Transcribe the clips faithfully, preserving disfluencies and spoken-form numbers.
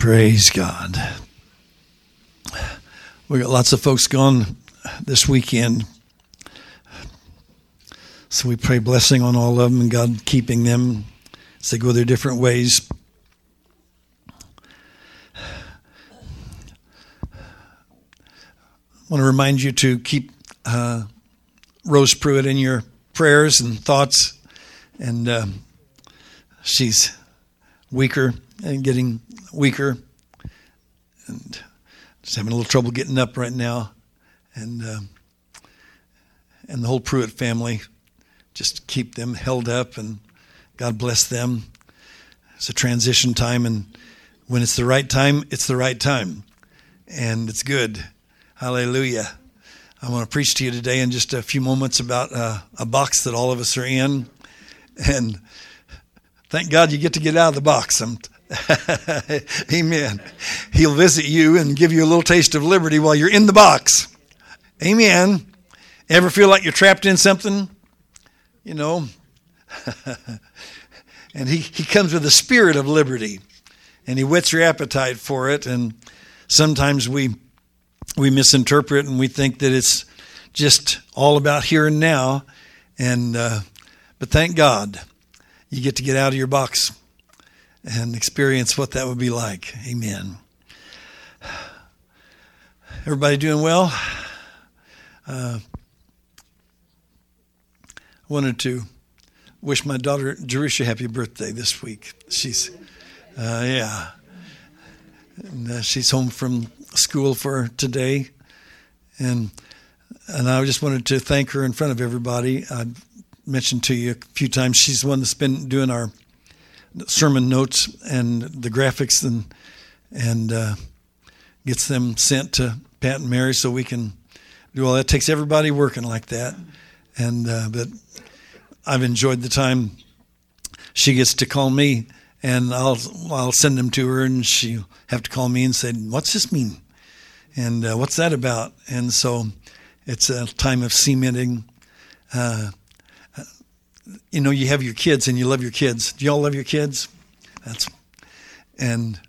Praise God. We got lots of folks gone this weekend. So we pray blessing on all of them and God keeping them as they go their different ways. I want to remind you to keep uh, Rose Pruitt in your prayers and thoughts. And uh, she's weaker and getting weaker and just having a little trouble getting up right now. And uh, and the whole Pruitt family, just keep them held up and God bless them. It's a transition time, and when it's the right time, it's the right time. And it's good. Hallelujah. I want to preach to you today in just a few moments about uh, a box that all of us are in. And thank God you get to get out of the box. I'm Amen. He'll visit you and give you a little taste of liberty while you're in the box. Amen. Ever feel like you're trapped in something? You know. And he, he comes with a spirit of liberty. And he whets your appetite for it. And sometimes we we misinterpret and we think that it's just all about here and now. And uh, but thank God you get to get out of your box and experience what that would be like. Amen. Everybody doing well? Uh, I wanted to wish my daughter Jerusha happy birthday this week. She's, uh, yeah, and, uh, she's home from school for today, and and I just wanted to thank her in front of everybody. I mentioned to you a few times she's the one that's been doing our sermon notes and the graphics and and uh, gets them sent to Pat and Mary so we can do all that. It takes everybody working like that, and uh, but I've enjoyed the time she gets to call me, and I'll I'll send them to her, and she'll have to call me and say, "What's this mean?" and uh, "What's that about?" And so it's a time of cementing. Uh, You know, you have your kids and you love your kids. Do y'all love your kids? That's, and,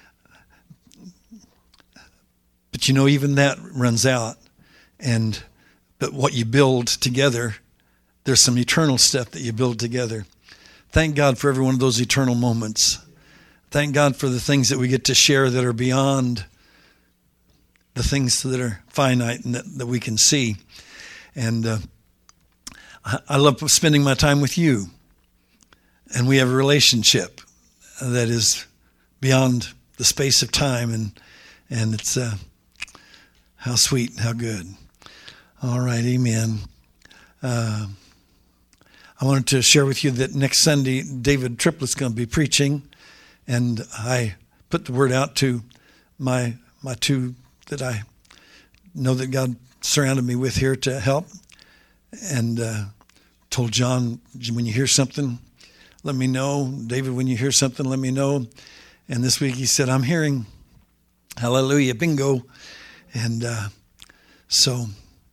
but you know, even that runs out. And, but what you build together, there's some eternal stuff that you build together. Thank God for every one of those eternal moments. Thank God for the things that we get to share that are beyond the things that are finite and that, that we can see. And, uh, I love spending my time with you, and we have a relationship that is beyond the space of time, and and it's uh, how sweet, how good. All right, amen. Uh, I wanted to share with you that next Sunday, David Triplett's going to be preaching, and I put the word out to my my two that I know that God surrounded me with here to help, and uh, told John, when you hear something, let me know. David, when you hear something, let me know. And this week he said, I'm hearing, hallelujah, bingo. And uh, so,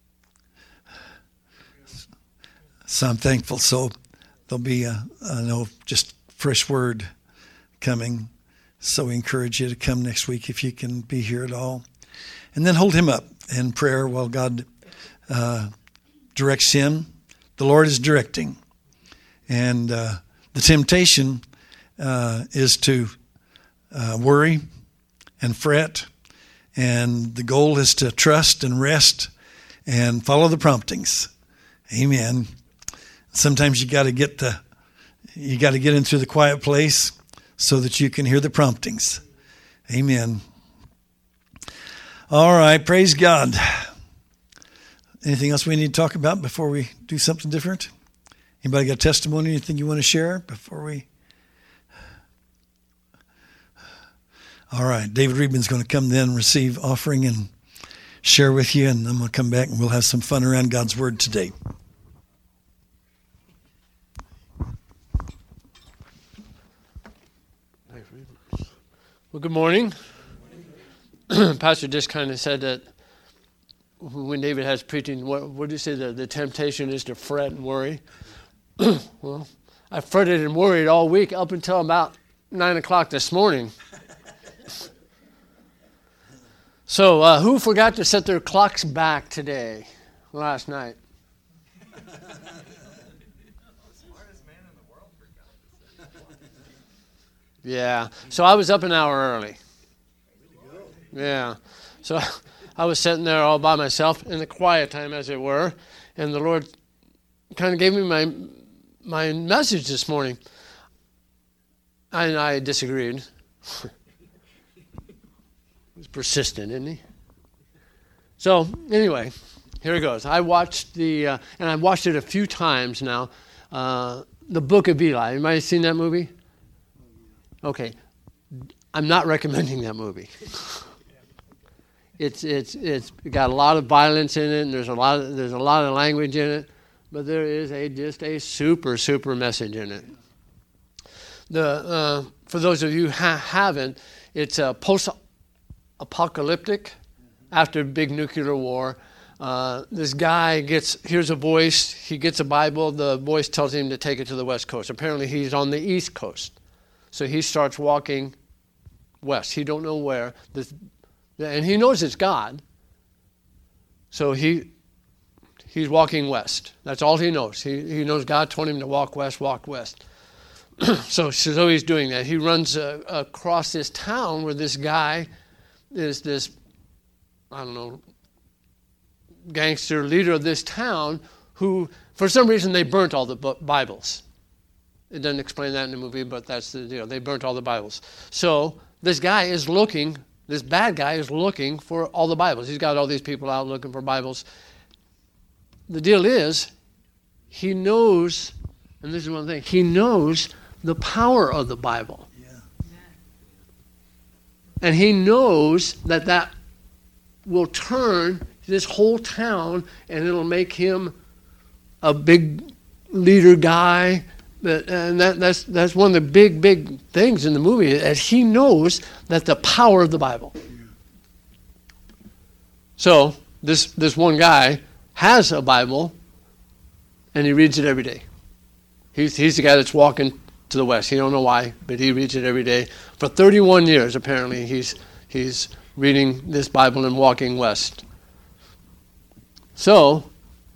so I'm thankful. So there'll be, a, I know, just fresh word coming. So we encourage you to come next week if you can be here at all. And then hold him up in prayer while God uh, directs him. The Lord is directing, and uh, the temptation uh, is to uh, worry and fret, and the goal is to trust and rest and follow the promptings. Amen. Sometimes you got to get the, you got to get into the quiet place so that you can hear the promptings. Amen. All right, praise God. Anything else we need to talk about before we do something different? Anybody got a testimony, anything you want to share before we? All right, David Reedman's going to come then, receive offering and share with you, and I'm going to come back and we'll have some fun around God's Word today. Well, good morning. Pastor just kind of said that when David has preaching, what, what do you say, the, the temptation is to fret and worry? Well, I fretted and worried all week up until about nine o'clock this morning. So, uh, who forgot to set their clocks back today, last night? Yeah. So I was up an hour early. Yeah. So I was sitting there all by myself in the quiet time, as it were, and the Lord kind of gave me my my message this morning. And I disagreed. He's persistent, isn't he? So anyway, here it goes. I watched the, uh, and I've watched it a few times now, uh, The Book of Eli. Anybody seen that movie? Okay. I'm not recommending that movie. It's it's it's got a lot of violence in it, and there's a lot of, there's a lot of language in it, but there is a just a super super message in it. The uh, for those of you who ha- haven't, it's a post-apocalyptic, after a big nuclear war. Uh, this guy gets hears a voice. He gets a Bible. The voice tells him to take it to the West Coast. Apparently, he's on the East Coast, so he starts walking west. He don't know where. This, and he knows it's God. So he he's walking west. That's all he knows. He he knows God told him to walk west, walk west. so so he's doing that. He runs uh, across this town where this guy is this, I don't know, gangster leader of this town who, for some reason, they burnt all the Bibles. It doesn't explain that in the movie, but that's the deal. They burnt all the Bibles. So this guy is looking, this bad guy is looking for all the Bibles. He's got all these people out looking for Bibles. The deal is, he knows, and this is one thing, he knows the power of the Bible. Yeah. And he knows that that will turn this whole town, and it'll make him a big leader guy. But, and that, that's that's one of the big, big things in the movie, is he knows that the power of the Bible. Yeah. So this this one guy has a Bible, and he reads it every day. He's he's the guy that's walking to the west. He don't know why, but he reads it every day. For thirty-one years, apparently, he's he's reading this Bible and walking west. So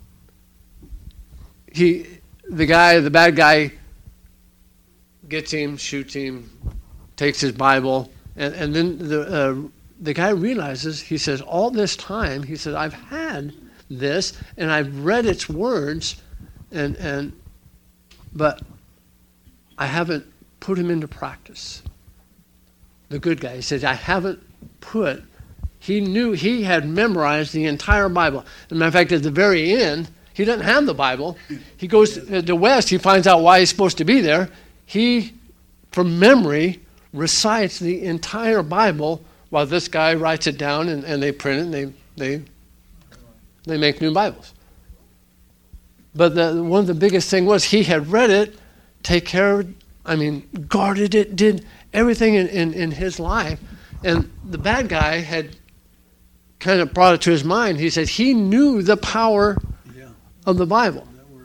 he, the guy, the bad guy, gets him, shoots him, takes his Bible, and and then the uh, the guy realizes. He says, all this time, he said, I've had this, and I've read its words, and and but I haven't put them into practice. The good guy, he says, I haven't put, he knew, he had memorized the entire Bible. As a matter of fact, at the very end, he doesn't have the Bible. He goes to the west, he finds out why he's supposed to be there. He, from memory, recites the entire Bible while this guy writes it down, and, and they print it, and they they they make new Bibles. But the, one of the biggest thing was he had read it, take care of it, I mean, guarded it, did everything in, in, in his life. And the bad guy had kind of brought it to his mind. He said he knew the power yeah. of the Bible.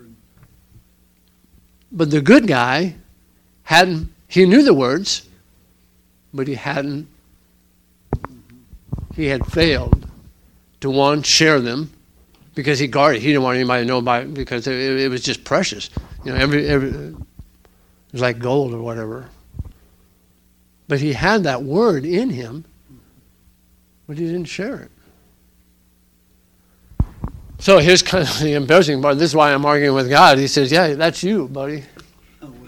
But the good guy hadn't, he knew the words, but he hadn't, he had failed to, one, share them, because he guarded. He didn't want anybody to know about it, because it, it was just precious. You know, every, every it was like gold or whatever. But he had that word in him, but he didn't share it. So here's kind of the embarrassing part. This is why I'm arguing with God. He says, yeah, that's you, buddy. Oh, well.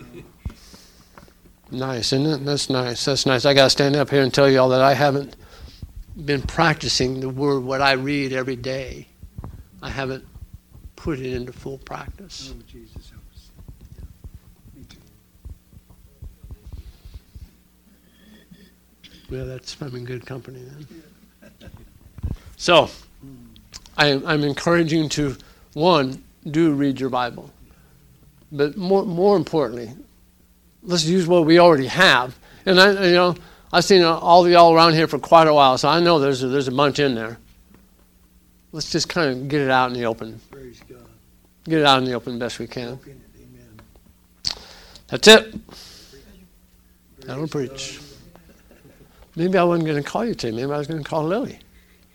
Nice, isn't it? That's nice. That's nice. I got to stand up here and tell you all that I haven't been practicing the word, what I read every day. I haven't put it into full practice. Oh, Jesus, help us. Yeah. Me too. Well, that's, I'm in good company then. So, I, I'm encouraging to, one, do read your Bible. But more more importantly, let's use what we already have. And I, you know, I've seen all of y'all around here for quite a while, so I know there's a, there's a bunch in there. Let's just kind of get it out in the open. Praise God. Get it out in the open best we can. Amen. That's it. That'll preach. Maybe I wasn't going to call you today. Maybe I was going to call Lily.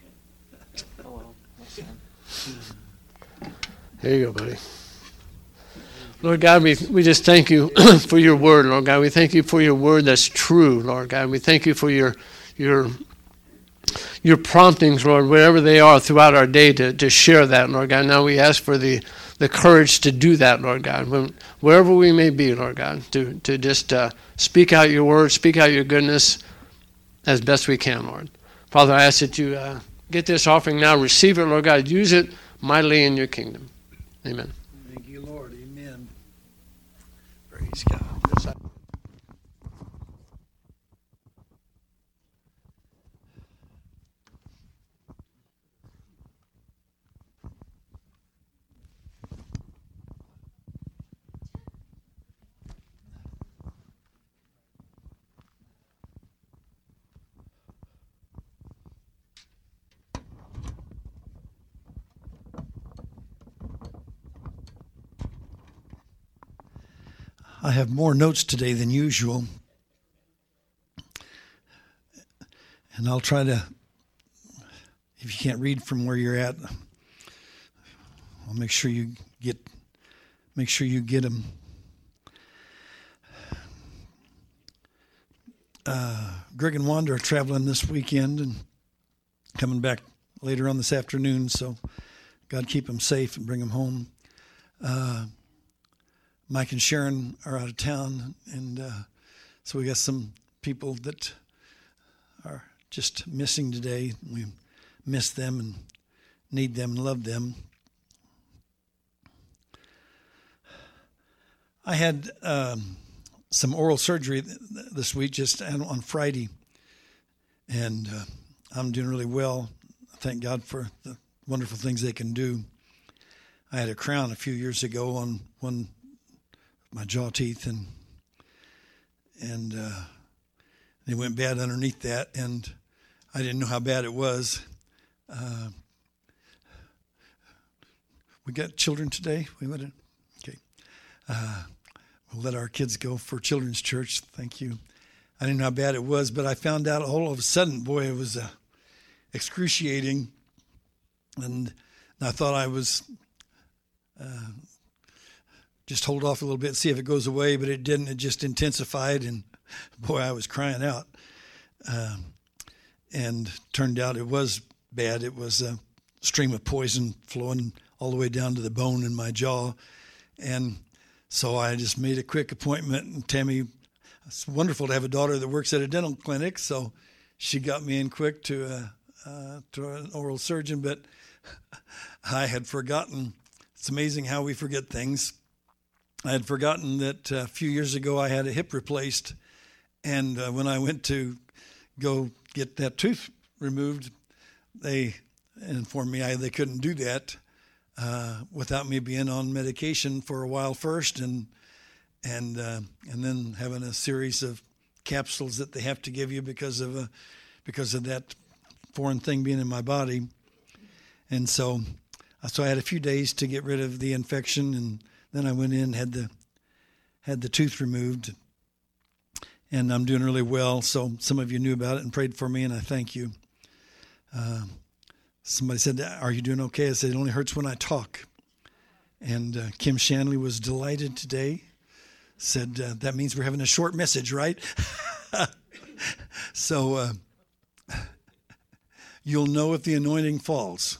There you go, buddy. Lord God, we, we just thank you for your word, Lord God. We thank you for your word that's true, Lord God. We thank you for your your your promptings, Lord, wherever they are throughout our day to, to share that, Lord God. Now we ask for the, the courage to do that, Lord God, when, wherever we may be, Lord God, to, to just uh, speak out your word, speak out your goodness as best we can, Lord. Father, I ask that you uh, get this offering now, receive it, Lord God, use it mightily in your kingdom. Amen. Thank you, Lord. Amen. Praise God. I have more notes today than usual, and I'll try to, if you can't read from where you're at, I'll make sure you get, make sure you get them. Uh, Greg and Wanda are traveling this weekend and coming back later on this afternoon, so God keep them safe and bring them home. Uh, Mike and Sharon are out of town, and uh, so we got some people that are just missing today. We miss them and need them and love them. I had um, some oral surgery this week, just on Friday, and uh, I'm doing really well. Thank God for the wonderful things they can do. I had a crown a few years ago on one my jaw teeth, and and uh, they went bad underneath that, and I didn't know how bad it was. Uh, we got children today. We went in. Okay, uh, we'll let our kids go for children's church. Thank you. I didn't know how bad it was, but I found out all of a sudden, boy, it was uh, excruciating, and I thought I was. Uh, Just hold off a little bit, see if it goes away, but it didn't. It just intensified, and boy, I was crying out. Um, and turned out it was bad. It was a stream of poison flowing all the way down to the bone in my jaw. And so I just made a quick appointment. And Tammy, it's wonderful to have a daughter that works at a dental clinic, so she got me in quick to a, uh, to an oral surgeon. But I had forgotten. It's amazing how we forget things. I had forgotten that a few years ago I had a hip replaced, and uh, when I went to go get that tooth removed, they informed me I, they couldn't do that uh, without me being on medication for a while first, and and uh, and then having a series of capsules that they have to give you because of a, because of that foreign thing being in my body, and so so I had a few days to get rid of the infection, and then I went in, had the had the tooth removed, and I'm doing really well. So some of you knew about it and prayed for me, and I thank you. Uh, somebody said, "Are you doing okay?" I said, "It only hurts when I talk." And uh, Kim Shanley was delighted today. Said, uh, "That means we're having a short message, right?" So uh, you'll know if the anointing falls.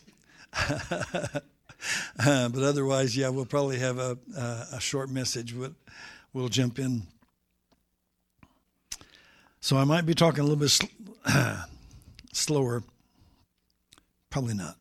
Uh, but otherwise, yeah, we'll probably have a uh, a short message. We'll, we'll jump in. So I might be talking a little bit sl- uh, slower. Probably not.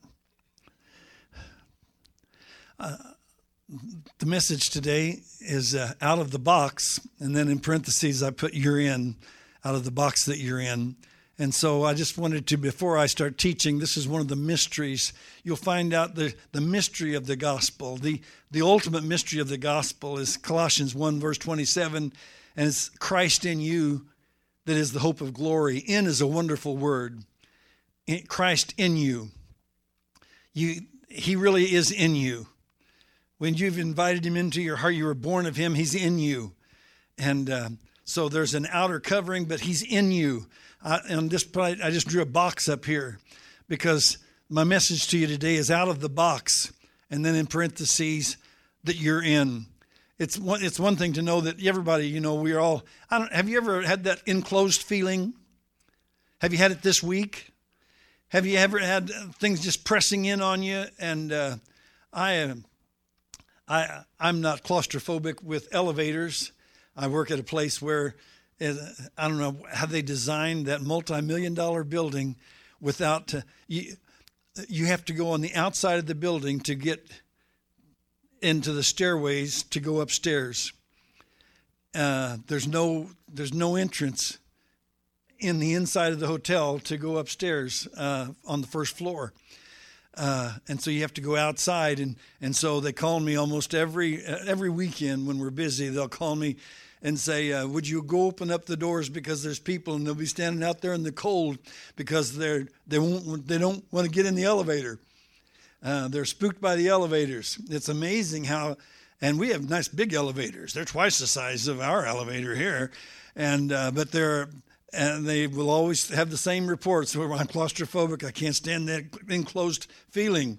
Uh, the message today is uh, out of the box, and then in parentheses I put "you're in," out of the box that you're in. And so I just wanted to, before I start teaching, this is one of the mysteries. You'll find out the, the mystery of the gospel. The, the ultimate mystery of the gospel is Colossians one, verse twenty-seven, and it's Christ in you that is the hope of glory. In is a wonderful word. In, Christ in you. You. He really is in you. When you've invited him into your heart, you were born of him, he's in you. And uh, so there's an outer covering, but he's in you. Uh, and this, I just drew a box up here because my message to you today is out of the box. and then in parentheses that you're in. It's one, it's one thing to know that everybody, you know, we're all, I don't, have you ever had that enclosed feeling? Have you had it this week? Have you ever had things just pressing in on you? And uh, I am, I, I'm not claustrophobic with elevators. I work at a place where, uh, I don't know how they designed that multi-million dollar building without, uh, you, you have to go on the outside of the building to get into the stairways to go upstairs. Uh, there's no there's no entrance in the inside of the hotel to go upstairs uh, on the first floor. Uh, and so you have to go outside. And, and so they call me almost every uh, every weekend when we're busy. They'll call me and say, uh, would you go open up the doors because there's people and they'll be standing out there in the cold because they're they won't they don't want to get in the elevator. Uh, they're spooked by the elevators. It's amazing how, and we have nice big elevators. They're twice the size of our elevator here, and uh, but they're and they will always have the same reports. Where I'm claustrophobic, I can't stand that enclosed feeling,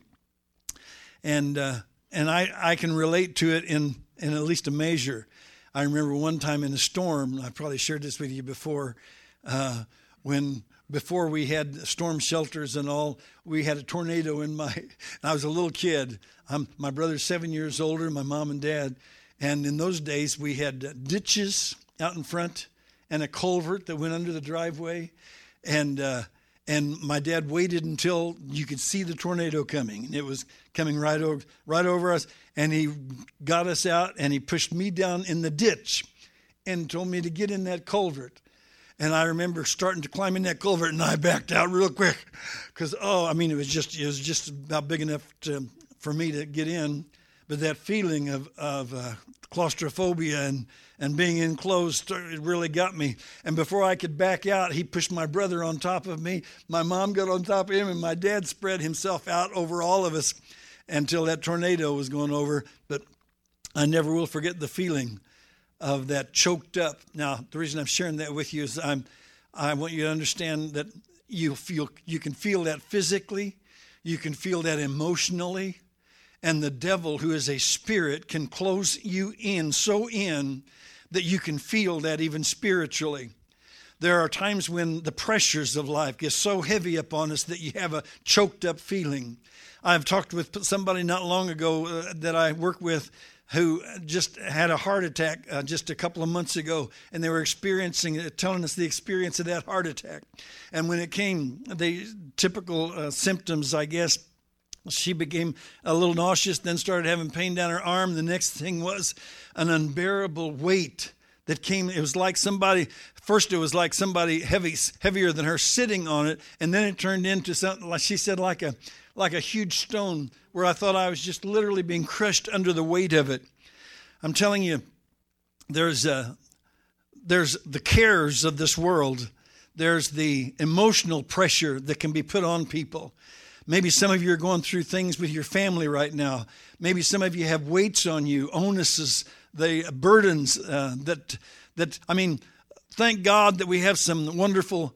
and uh, and I I can relate to it in in at least a measure. I remember one time in a storm. I probably shared this with you before, uh, when. Before we had storm shelters and all, we had a tornado in my, I was a little kid. I'm, my brother's seven years older, my mom and dad. And in those days, we had ditches out in front and a culvert that went under the driveway. And uh, and my dad waited until you could see the tornado coming. And it was coming right over, right over us. And he got us out and he pushed me down in the ditch and told me to get in that culvert. And I remember starting to climb in that culvert, and I backed out real quick, because oh, I mean, it was just it was just about big enough to, for me to get in, but that feeling of of uh, claustrophobia and and being enclosed, it really got me. And before I could back out, he pushed my brother on top of me. My mom got on top of him, and my dad spread himself out over all of us until that tornado was going over. But I never will forget the feeling of that choked up. Now, the reason I'm sharing that with you is I'm, I want you to understand that you feel, you can feel that physically, you can feel that emotionally, and the devil, who is a spirit, can close you in so in that you can feel that even spiritually. There are times when the pressures of life get so heavy upon us that you have a choked up feeling. I've talked with somebody not long ago uh, that I work with, who just had a heart attack uh, just a couple of months ago, and they were experiencing, uh, telling us the experience of that heart attack. And when it came, the typical uh, symptoms, I guess, she became a little nauseous, then started having pain down her arm. The next thing was an unbearable weight that came. It was like somebody, first it was like somebody heavy, heavier than her sitting on it, and then it turned into something, like she said, like a like a huge stone, where I thought I was just literally being crushed under the weight of it. I'm telling you, there's uh, there's the cares of this world. There's the emotional pressure that can be put on people. Maybe some of you are going through things with your family right now. Maybe some of you have weights on you, onuses, the burdens uh, that that I mean, thank God that we have some wonderful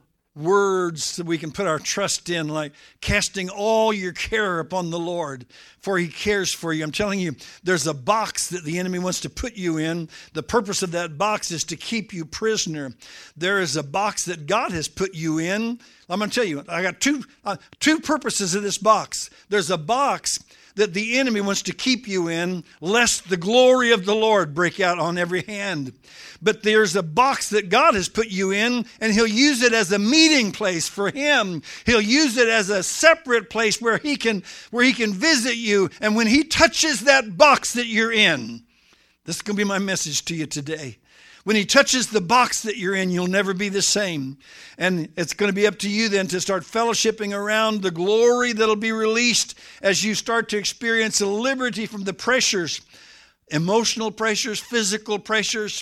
words that we can put our trust in, like casting all your care upon the Lord, for he cares for you. I'm telling you, there's a box that the enemy wants to put you in. The purpose of that box is to keep you prisoner. There is a box that God has put you in. I'm going to tell you, I got two uh, two purposes of this box. There's a box that the enemy wants to keep you in, lest the glory of the Lord break out on every hand. But there's a box that God has put you in, and he'll use it as a meeting place for him. He'll use it as a separate place where he can, where he can visit you. And when he touches that box that you're in, this is going to be my message to you today. When he touches the box that you're in, you'll never be the same. And it's going to be up to you then to start fellowshipping around the glory that'll be released as you start to experience a liberty from the pressures, emotional pressures, physical pressures,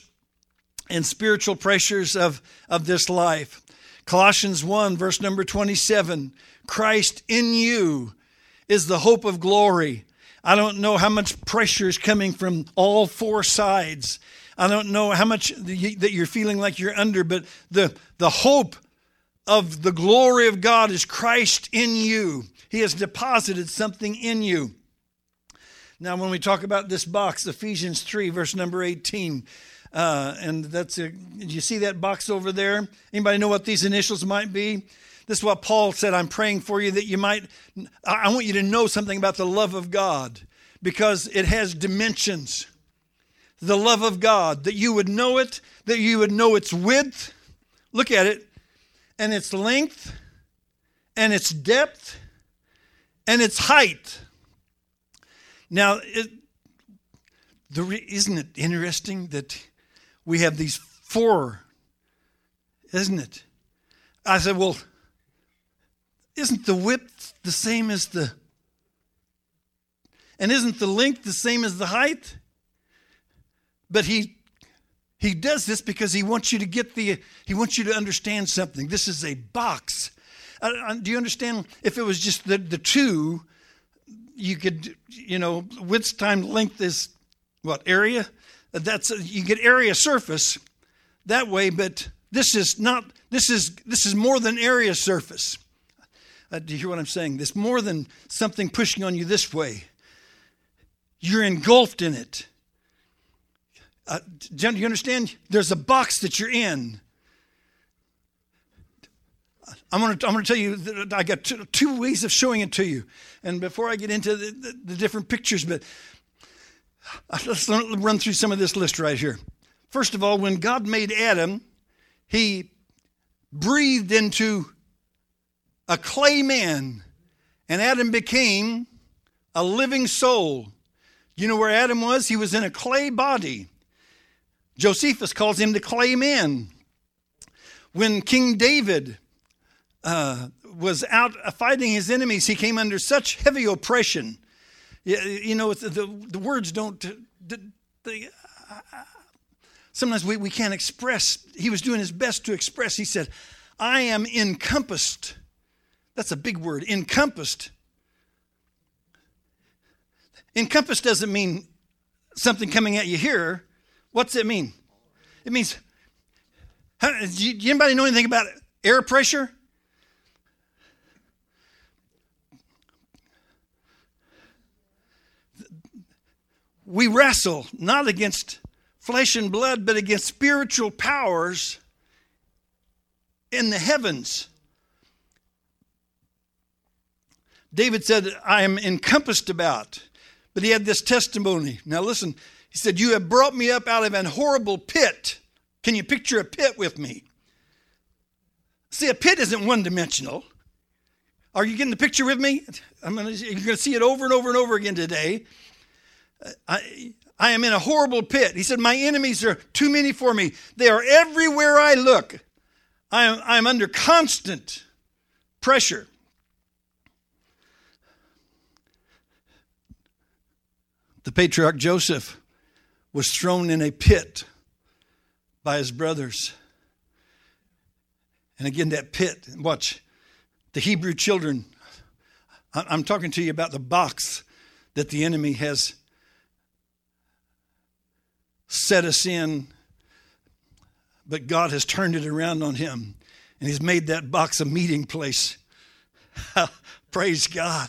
and spiritual pressures of, of this life. Colossians one, verse number twenty-seven, Christ in you is the hope of glory. I don't know how much pressure is coming from all four sides. I don't know how much that you're feeling like you're under, but the, the hope of the glory of God is Christ in you. He has deposited something in you. Now, when we talk about this box, Ephesians three, verse number eighteen, uh, and that's a, did you see that box over there? Anybody know what these initials might be? This is what Paul said, I'm praying for you that you might, I want you to know something about the love of God, because it has dimensions. The love of God, that you would know it, that you would know its width, look at it, and its length, and its depth, and its height. Now, it, the, isn't it interesting that we have these four, isn't it? I said, well, isn't the width the same as the, and isn't the length the same as the height? But he he does this because he wants you to get the, he wants you to understand something. This is a box. Uh, do you understand? If it was just the, the two, you could, you know, width times length is what, area? That's, you get area surface that way, but this is not, this is, this is more than area surface. Uh, do you hear what I'm saying? This more than something pushing on you this way. You're engulfed in it. Uh, do you understand? There's a box that you're in. I'm going to I'm going to tell you that I got two, two ways of showing it to you. And before I get into the, the, the different pictures, but let's run through some of this list right here. First of all, when God made Adam, he breathed into a clay man, and Adam became a living soul. You know where Adam was? He was in a clay body. Josephus calls him the clay man. When King David uh, was out fighting his enemies, he came under such heavy oppression. You, you know, the, the, the words don't, the, the, uh, sometimes we, we can't express. He was doing his best to express. He said, I am encompassed. That's a big word, encompassed. Encompassed doesn't mean something coming at you here. What's it mean? It means, how, do you, anybody know anything about air pressure? We wrestle not against flesh and blood, but against spiritual powers in the heavens. David said, I am encompassed about. But he had this testimony. Now listen, he said, you have brought me up out of an horrible pit. Can you picture a pit with me? See, a pit isn't one-dimensional. Are you getting the picture with me? I'm gonna, you're going to see it over and over and over again today. I, I am in a horrible pit. He said, my enemies are too many for me. They are everywhere I look. I am, I am under constant pressure. The patriarch Joseph was thrown in a pit by his brothers. And again, that pit, watch, the Hebrew children, I'm talking to you about the box that the enemy has set us in, but God has turned it around on him, and he's made that box a meeting place. Praise God.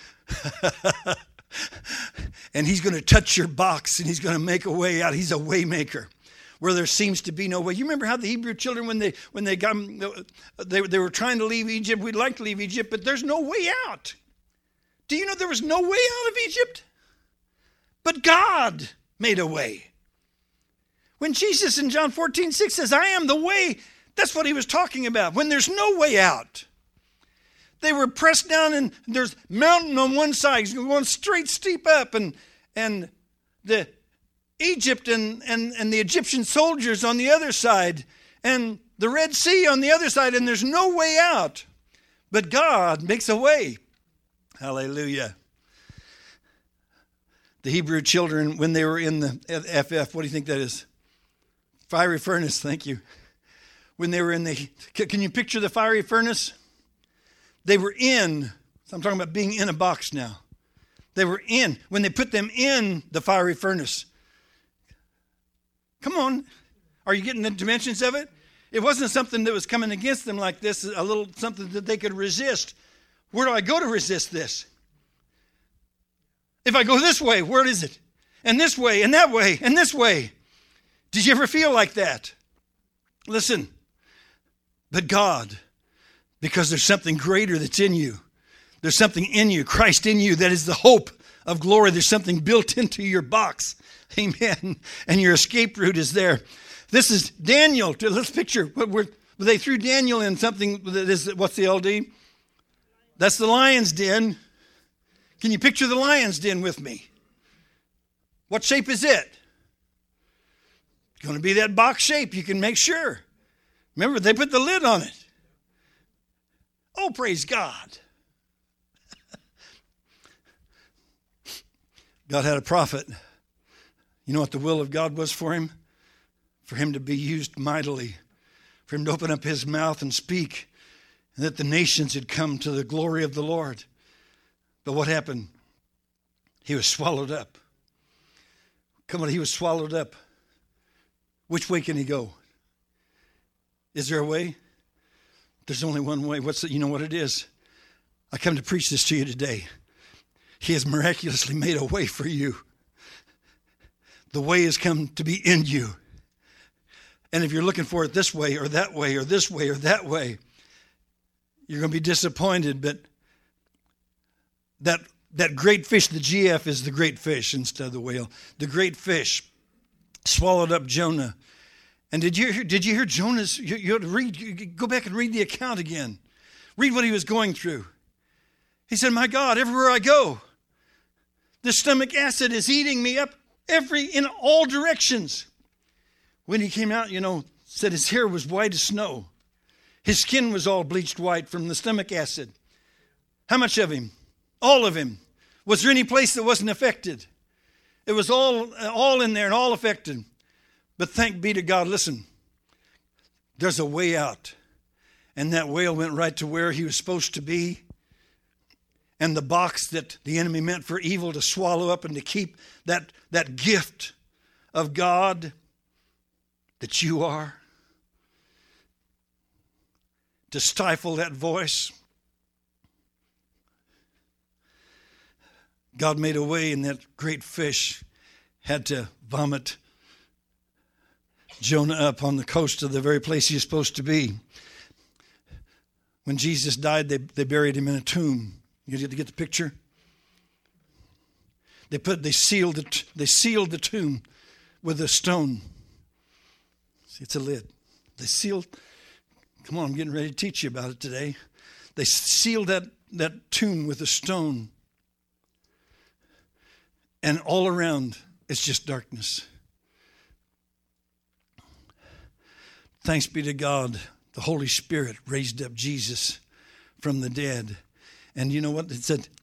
And he's going to touch your box, and he's going to make a way out. He's a way maker where there seems to be no way. You remember how the Hebrew children, when they when they got they, they were trying to leave Egypt, we'd like to leave Egypt, but there's no way out. Do you know there was no way out of Egypt? But God made a way. When Jesus in John fourteen six says, I am the way, that's what he was talking about. When there's no way out. They were pressed down, and there's mountain on one side, going straight steep up, and and the Egypt and, and, and the Egyptian soldiers on the other side, and the Red Sea on the other side, and there's no way out. But God makes a way. Hallelujah. The Hebrew children, when they were in the F F, what do you think that is? Fiery furnace, thank you. When they were in the, can you picture the fiery furnace? They were in, so I'm talking about being in a box now. They were in, when they put them in the fiery furnace. Come on, are you getting the dimensions of it? It wasn't something that was coming against them like this, a little something that they could resist. Where do I go to resist this? If I go this way, where is it? And this way, and that way, and this way. Did you ever feel like that? Listen, but God, because there's something greater that's in you. There's something in you, Christ in you, that is the hope of glory. There's something built into your box. Amen. And your escape route is there. This is Daniel. Let's picture. Were they threw Daniel in something that is, what's the L D? That's the lion's den. Can you picture the lion's den with me? What shape is it? It's going to be that box shape. You can make sure. Remember, they put the lid on it. Oh, praise God. God had a prophet. You know what the will of God was for him? For him to be used mightily. For him to open up his mouth and speak. And that the nations had come to the glory of the Lord. But what happened? He was swallowed up. Come on, he was swallowed up. Which way can he go? Is there a way? There's only one way. What's the, you know what it is? I come to preach this to you today. He has miraculously made a way for you. The way has come to be in you. And if you're looking for it this way or that way or this way or that way, you're going to be disappointed. But that that great fish, the G F is the great fish instead of the whale. The great fish swallowed up Jonah. And did you hear, did you hear Jonah's, you, you have to read, you go back and read the account again. Read what he was going through. He said, my God, everywhere I go, the stomach acid is eating me up every, in all directions. When he came out, you know, said his hair was white as snow. His skin was all bleached white from the stomach acid. How much of him? All of him. Was there any place that wasn't affected? It was all, all in there and all affected. But thank be to God, listen, there's a way out. And that whale went right to where he was supposed to be. And the box that the enemy meant for evil to swallow up and to keep that, that gift of God that you are, to stifle that voice. God made a way, and that great fish had to vomit Jonah up on the coast of the very place he was supposed to be. When Jesus died, they, they buried him in a tomb. You get to get the picture? They put they sealed the they sealed the tomb with a stone. See, it's a lid. They sealed. Come on, I'm getting ready to teach you about it today. They sealed that, that tomb with a stone. And all around, it's just darkness. Thanks be to God, the Holy Spirit raised up Jesus from the dead. And you know what? It said,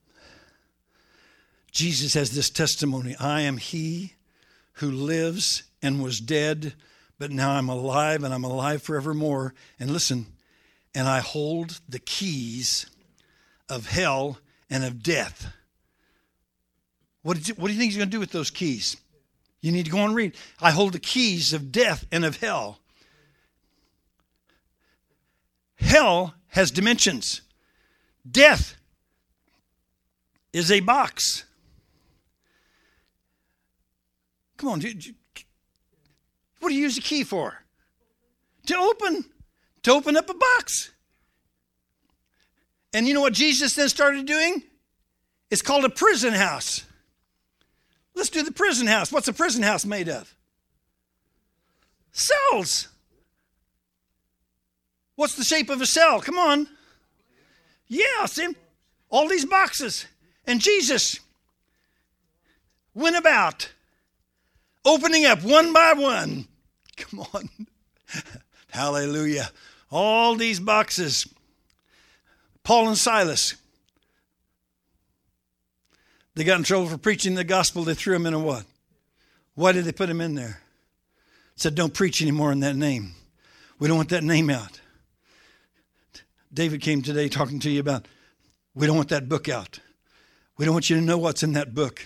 Jesus has this testimony. I am he who lives and was dead, but now I'm alive and I'm alive forevermore. And listen, and I hold the keys of hell and of death. What, did you, what do you think he's going to do with those keys? You need to go and read. I hold the keys of death and of hell. Hell has dimensions. Death is a box. Come on, dude. What do you use the key for? To open, to open up a box. And you know what Jesus then started doing? It's called a prison house. Let's do the prison house. What's a prison house made of? Cells. What's the shape of a cell? Come on. Yeah, see? All these boxes. And Jesus went about opening up one by one. Come on. Hallelujah. All these boxes. Paul and Silas. They got in trouble for preaching the gospel. They threw them in a what? Why did they put them in there? Said, don't preach anymore in that name. We don't want that name out. David came today talking to you about, we don't want that book out. We don't want you to know what's in that book.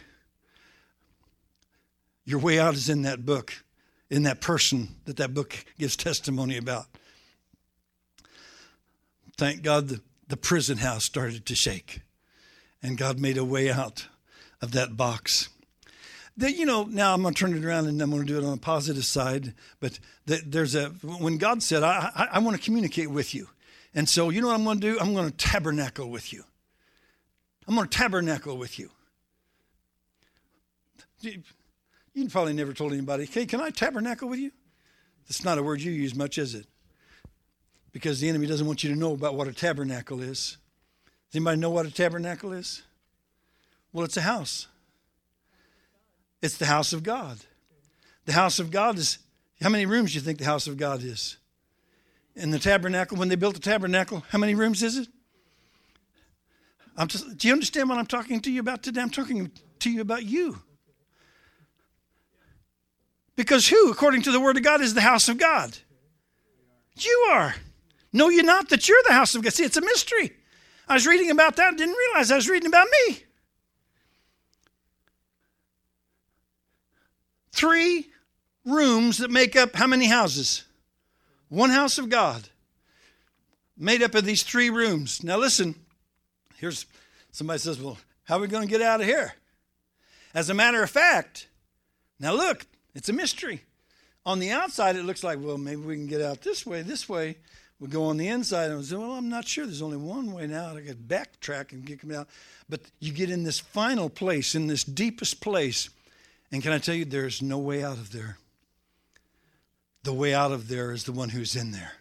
Your way out is in that book, in that person that that book gives testimony about. Thank God the, the prison house started to shake. And God made a way out of that box. That, you know, now I'm going to turn it around and I'm going to do it on a positive side. But that there's a, when God said, I, I, I want to communicate with you. And so, you know what I'm going to do? I'm going to tabernacle with you. I'm going to tabernacle with you. You probably never told anybody, hey, can I tabernacle with you? That's not a word you use much, is it? Because the enemy doesn't want you to know about what a tabernacle is. Does anybody know what a tabernacle is? Well, it's a house. It's the house of God. The house of God is, how many rooms do you think the house of God is? In the tabernacle, when they built the tabernacle, how many rooms is it? I'm just, do you understand what I'm talking to you about today? I'm talking to you about you. Because who, according to the Word of God, is the house of God? You are. Know you not that you're the house of God? See, it's a mystery. I was reading about that and didn't realize I was reading about me. Three rooms that make up how many houses? One house of God. Made up of these three rooms. Now listen, here's, somebody says, well, how are we going to get out of here? As a matter of fact, now look, it's a mystery. On the outside, it looks like, well, maybe we can get out this way, this way. We'll go on the inside and we'll say, well, I'm not sure. There's only one way now. I could backtrack and get them out. But you get in this final place, in this deepest place. And can I tell you, there's no way out of there. The way out of there is the one who's in there.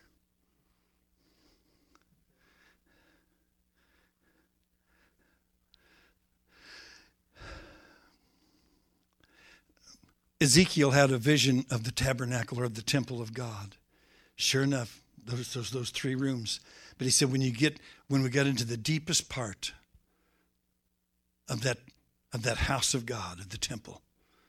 Ezekiel had a vision of the tabernacle or of the temple of God. Sure enough, those, those, those three rooms. But he said, when you get, when we got into the deepest part of that, of that house of God, of the temple,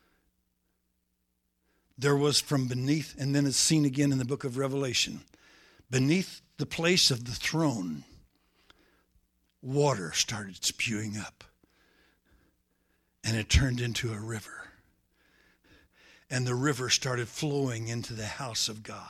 there was from beneath, and then it's seen again in the book of Revelation, beneath the place of the throne, water started spewing up. And it turned into a river. And the river started flowing into the house of God.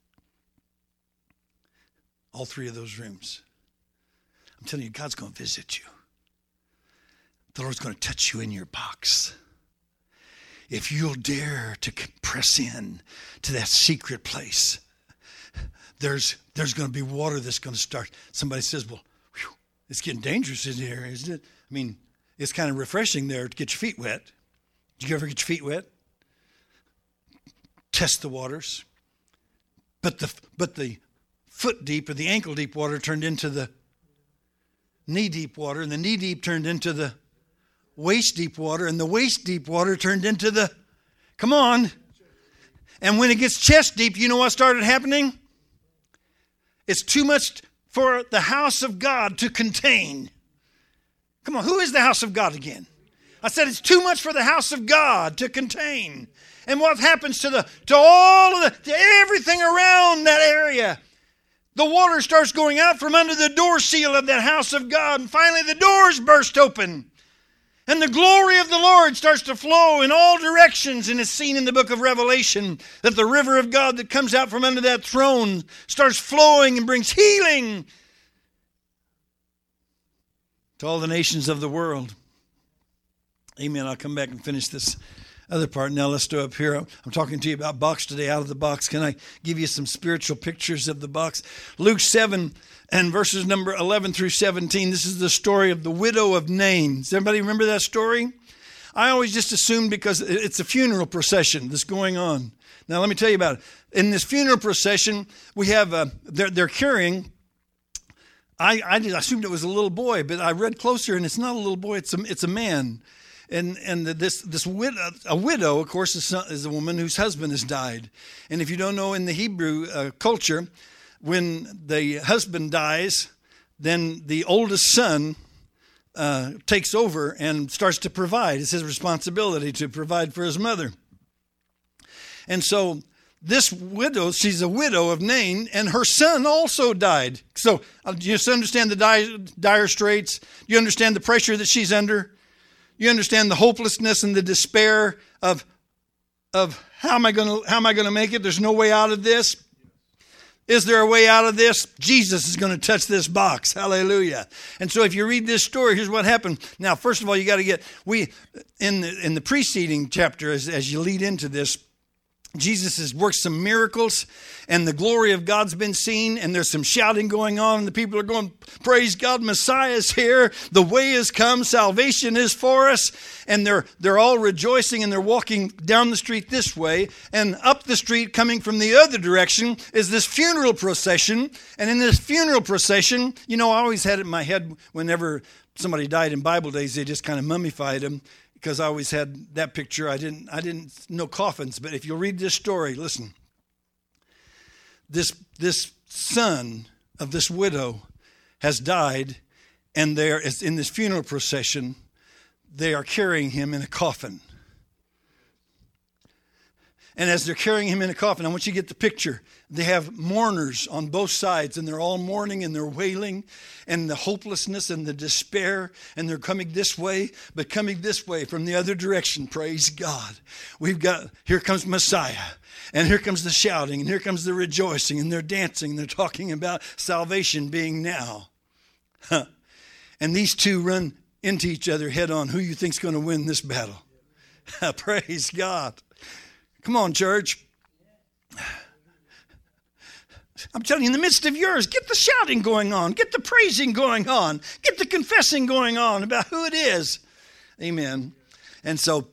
All three of those rooms. I'm telling you, God's going to visit you. The Lord's going to touch you in your box. If you'll dare to press in to that secret place, there's there's going to be water that's going to start. Somebody says, well, whew, it's getting dangerous in here, isn't it? I mean, it's kind of refreshing there to get your feet wet. Did you ever get your feet wet? Test the waters. But the but the foot deep or the ankle deep water turned into the knee deep water, and the knee deep turned into the waist deep water, and the waist deep water turned into the, come on. And when it gets chest deep, you know what started happening? It's too much for the house of God to contain. Come on, who is the house of God again? I said it's too much for the house of God to contain. And what happens to the to all of the to everything around that area? The water starts going out from under the door seal of that house of God, and finally the doors burst open. And the glory of the Lord starts to flow in all directions. And it's seen in the book of Revelation that the river of God that comes out from under that throne starts flowing and brings healing to all the nations of the world. Amen. I'll come back and finish this other part. Now let's do up here. I'm talking to you about box today, out of the box. Can I give you some spiritual pictures of the box? Luke seven and verses number eleven through seventeen. This is the story of the widow of Nain. Does everybody remember that story? I always just assumed because it's a funeral procession that's going on. Now let me tell you about it. In this funeral procession, we have, uh, they're, they're carrying, I, I assumed it was a little boy, but I read closer and it's not a little boy, it's a, it's a man. And and this this widow, a widow, of course, is, is a woman whose husband has died. And if you don't know, in the Hebrew uh, culture, when the husband dies, then the oldest son uh, takes over and starts to provide. It's his responsibility to provide for his mother. And so this widow, she's a widow of Nain, and her son also died. So uh, do you understand the dire, dire straits? Do you understand the pressure that she's under? You understand the hopelessness and the despair of, of how am I going to how am I going to make it? There's no way out of this. Is there a way out of this? Jesus is going to touch this box. Hallelujah. And so if you read this story, here's what happened. Now, first of all, you got to get, we, in the, in the preceding chapter, as, as you lead into this, Jesus has worked some miracles, and the glory of God's been seen, and there's some shouting going on, and the people are going, praise God, Messiah is here, the way has come, salvation is for us, and they're they're all rejoicing, and they're walking down the street this way, and up the street coming from the other direction is this funeral procession, and in this funeral procession, you know, I always had it in my head whenever somebody died in Bible days, they just kind of mummified them. Because I always had that picture. I didn't I didn't know coffins, but if you'll read this story, listen. This this son of this widow has died, and there is in this funeral procession, they are carrying him in a coffin. And as they're carrying him in a coffin, I want you to get the picture. They have mourners on both sides, and they're all mourning, and they're wailing, and the hopelessness and the despair, and they're coming this way, but coming this way from the other direction. Praise God. We've got, here comes Messiah, and here comes the shouting, and here comes the rejoicing, and they're dancing, and they're talking about salvation being now. Huh. And these two run into each other head on. Who you think's going to win this battle? Praise God. Come on, church. I'm telling you, in the midst of yours, get the shouting going on. Get the praising going on. Get the confessing going on about who it is. Amen. And so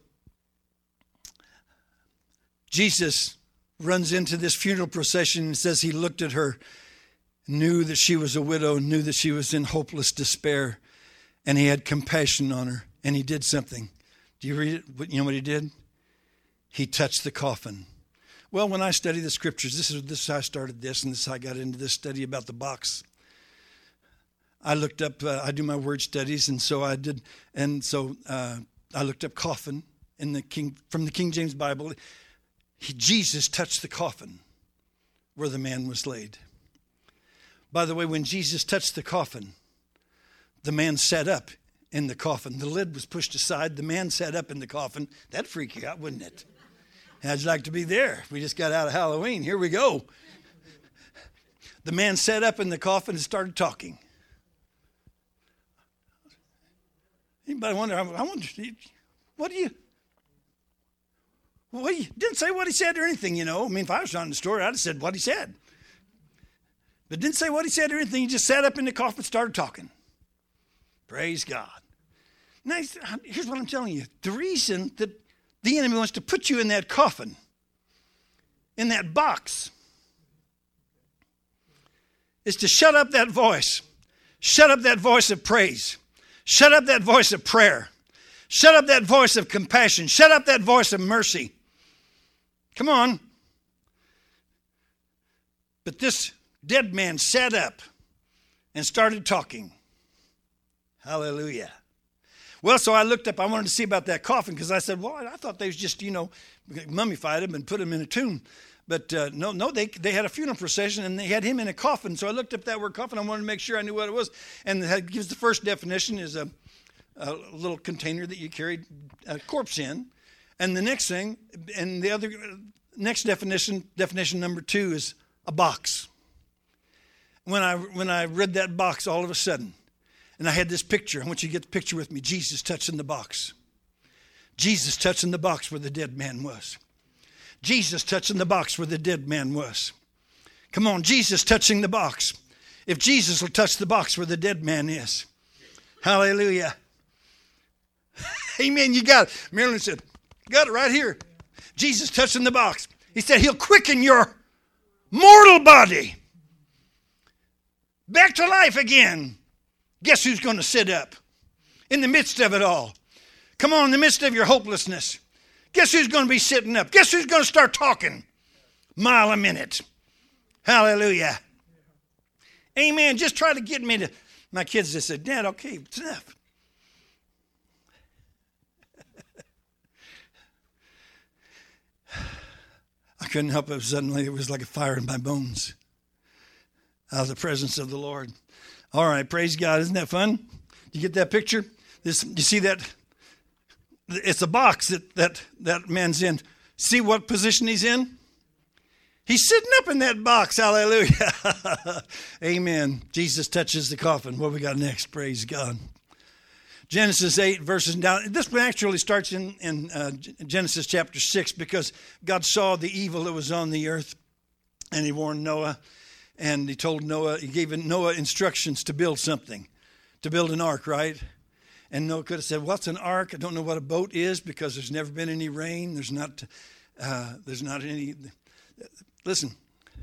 Jesus runs into this funeral procession and says he looked at her, knew that she was a widow, knew that she was in hopeless despair, and he had compassion on her, and he did something. Do you read it? You know what he did? He touched the coffin. Well, when I study the scriptures, this is this is how I started this, and this is how I got into this study about the box. I looked up, uh, I do my word studies, and so I did, and so uh, I looked up coffin in the King from the King James Bible. He, Jesus touched the coffin where the man was laid. By the way, when Jesus touched the coffin, the man sat up in the coffin. The lid was pushed aside. The man sat up in the coffin. That'd freak you out, wouldn't it? How'd you like to be there? We just got out of Halloween. Here we go. The man sat up in the coffin and started talking. Anybody wonder? I wonder, what do you, well, he didn't say what he said or anything, you know. I mean, if I was on the story, I'd have said what he said. But didn't say what he said or anything. He just sat up in the coffin and started talking. Praise God. Now, here's what I'm telling you. The reason that the enemy wants to put you in that coffin, in that box, is to shut up that voice. Shut up that voice of praise. Shut up that voice of prayer. Shut up that voice of compassion. Shut up that voice of mercy. Come on. But this dead man sat up and started talking. Hallelujah. Well, so I looked up, I wanted to see about that coffin, because I said, well, I thought they was just, you know, mummified him and put him in a tomb. But uh, no, no, they they had a funeral procession, and they had him in a coffin. So I looked up that word coffin. I wanted to make sure I knew what it was. And it gives the first definition is a, a little container that you carried a corpse in. And the next thing, and the other, next definition, definition number two is a box. When I when I read that box, all of a sudden, and I had this picture. I want you to get the picture with me. Jesus touching the box. Jesus touching the box where the dead man was. Jesus touching the box where the dead man was. Come on, Jesus touching the box. If Jesus will touch the box where the dead man is. Hallelujah. Amen. You got it. Marilyn said, got it right here. Jesus touching the box. He said, he'll quicken your mortal body back to life again. Guess who's going to sit up in the midst of it all? Come on, in the midst of your hopelessness. Guess who's going to be sitting up? Guess who's going to start talking? Mile a minute. Hallelujah. Amen. Just try to get me to... My kids just said, Dad, okay, it's enough. I couldn't help it. Suddenly it was like a fire in my bones. Out of the presence of the Lord. All right, praise God. Isn't that fun? You get that picture? This, you see that? It's a box that, that that man's in. See what position he's in? He's sitting up in that box. Hallelujah. Amen. Jesus touches the coffin. What we got next? Praise God. Genesis eight verses down. This one actually starts in, in uh, Genesis chapter six, because God saw the evil that was on the earth, and he warned Noah, and he told Noah, he gave Noah instructions to build something, to build an ark, right? And Noah could have said, what's an ark? I don't know what a boat is, because there's never been any rain. There's not, uh, there's not any... Listen,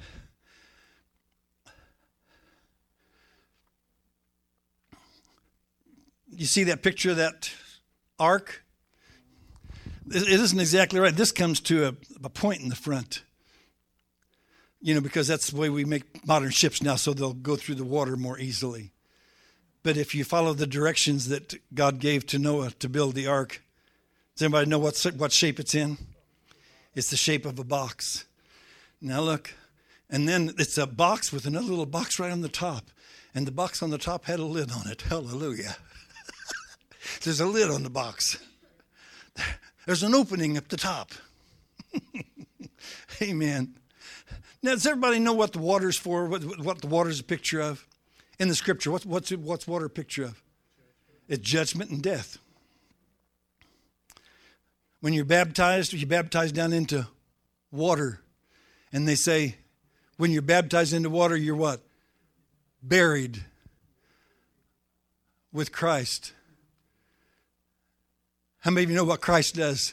you see that picture of that ark? It isn't exactly right. This comes to a, a point in the front, you know, because that's the way we make modern ships now, so they'll go through the water more easily. But if you follow the directions that God gave to Noah to build the ark, does anybody know what, what shape it's in? It's the shape of a box. Now look, and then it's a box with another little box right on the top. And the box on the top had a lid on it. Hallelujah. There's a lid on the box. There's an opening at the top. Amen. Now, does everybody know what the water's for, what, what the water's a picture of? In the scripture, what's, what's, what's water a picture of? It's judgment and death. When you're baptized, you're baptized down into water. And they say, when you're baptized into water, you're what? Buried with Christ. How many of you know what Christ does?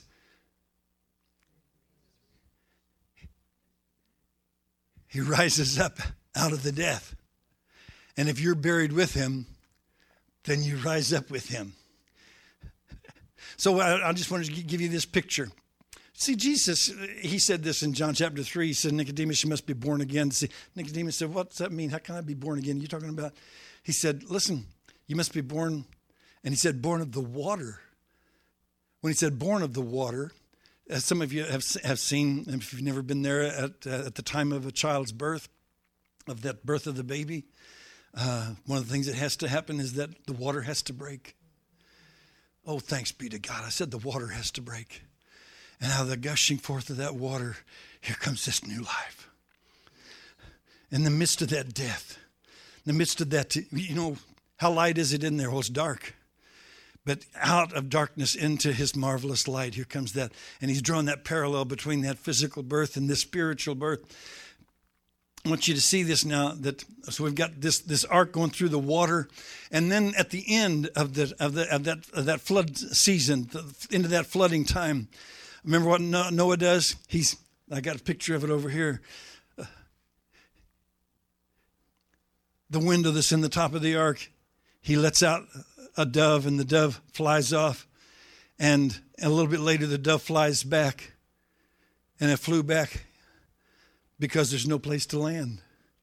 He rises up out of the death. And if you're buried with him, then you rise up with him. So I, I just wanted to give you this picture. See, Jesus, he said this in John chapter three. He said, Nicodemus, you must be born again. See, Nicodemus said, what's that mean? How can I be born again? You're talking about? He said, listen, you must be born. And he said, born of the water. When he said born of the water, as some of you have have seen, if you've never been there at, uh, at the time of a child's birth, of that birth of the baby, uh, one of the things that has to happen is that the water has to break. Oh, thanks be to God. I said the water has to break. And out of the gushing forth of that water, here comes this new life. In the midst of that death, in the midst of that, you know, how light is it in there? Well, it's dark. But out of darkness into his marvelous light, here comes that. And he's drawn that parallel between that physical birth and this spiritual birth. I want you to see this now. That so we've got this this ark going through the water, and then at the end of the of the of that of that flood season, into that flooding time. Remember what Noah does? He's, I got a picture of it over here. Uh, the window that's in the top of the ark, he lets out a dove, and the dove flies off. And a little bit later, the dove flies back. And it flew back because there's no place to land.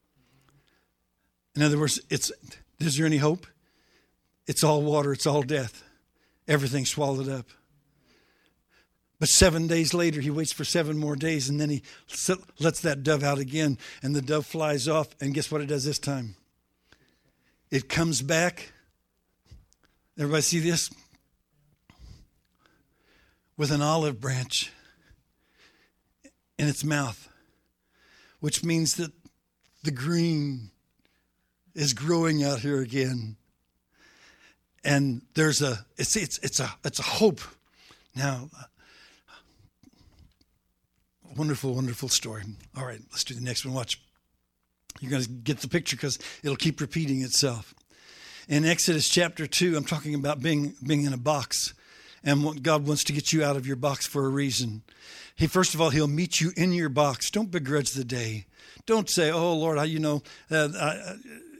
In other words, it's, is there any hope? It's all water. It's all death. Everything's swallowed up. But seven days later, he waits for seven more days, and then he lets that dove out again, and the dove flies off, and guess what it does this time? It comes back. Everybody see this? With an olive branch in its mouth, which means that the green is growing out here again. And there's a, it's, it's, it's a, it's a hope. Now, wonderful, wonderful story. All right, let's do the next one. Watch. You're going to get the picture because it'll keep repeating itself. In Exodus chapter two, I'm talking about being being in a box. And what God wants to get you out of your box for a reason. He, first of all, he'll meet you in your box. Don't begrudge the day. Don't say, oh, Lord, I, you know, uh, I,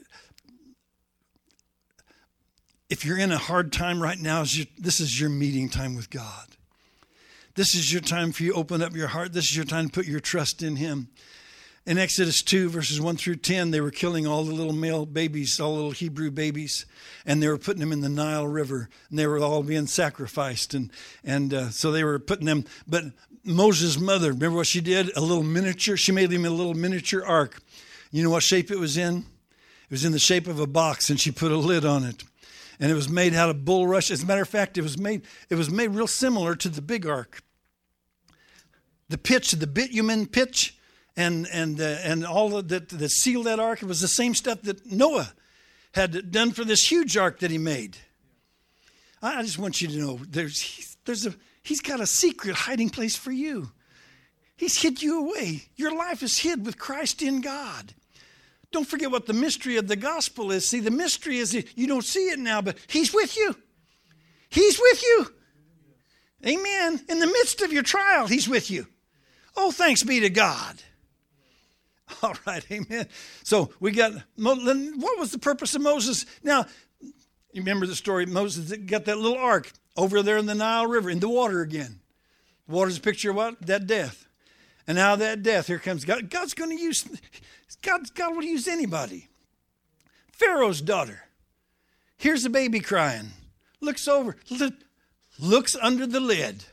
if you're in a hard time right now, this is your meeting time with God. This is your time for you to open up your heart. This is your time to put your trust in him. In Exodus two, verses one through ten, they were killing all the little male babies, all the little Hebrew babies, and they were putting them in the Nile River, and they were all being sacrificed. And and uh, so they were putting them, but Moses' mother, remember what she did? A little miniature, she made him a little miniature ark. You know what shape it was in? It was in the shape of a box, and she put a lid on it. And it was made out of bulrush. As a matter of fact, it was made it was made real similar to the big ark. The pitch, the bitumen pitch, and and uh, and all of that that sealed that ark. It was the same stuff that Noah had done for this huge ark that he made. I, I just want you to know there's there's a he's got a secret hiding place for you. He's hid you away. Your life is hid with Christ in God. Don't forget what the mystery of the gospel is. See, the mystery is you don't see it now, but he's with you. He's with you. Amen. In the midst of your trial, he's with you. Oh, thanks be to God. All right, amen. So we got, what was the purpose of Moses? Now, you remember the story, Moses got that little ark over there in the Nile River, in the water again. The water's a picture of what? That death. And now that death, here comes God. God's going to use, God, God would use anybody. Pharaoh's daughter. Here's a baby crying. Looks over, looks under the lid.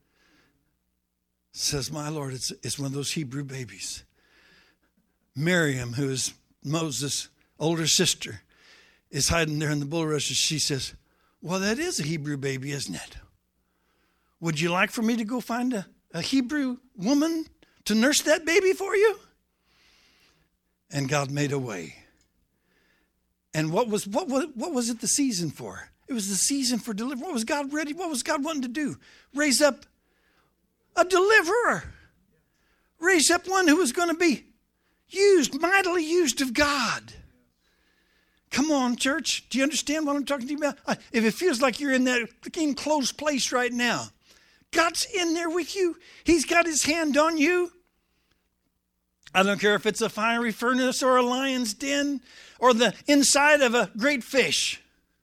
Says, my Lord, it's, it's one of those Hebrew babies. Miriam, who is Moses' older sister, is hiding there in the bulrushes. She says, well, that is a Hebrew baby, isn't it? Would you like for me to go find a, a Hebrew woman to nurse that baby for you? And God made a way. And what was what was what was it the season for? It was the season for deliverance. What was God ready? What was God wanting to do? Raise up a deliverer. Raise up one who was going to be used, mightily used of God. Come on, church. Do you understand what I'm talking to you about? If it feels like you're in that enclosed place right now, God's in there with you. He's got his hand on you. I don't care if it's a fiery furnace or a lion's den or the inside of a great fish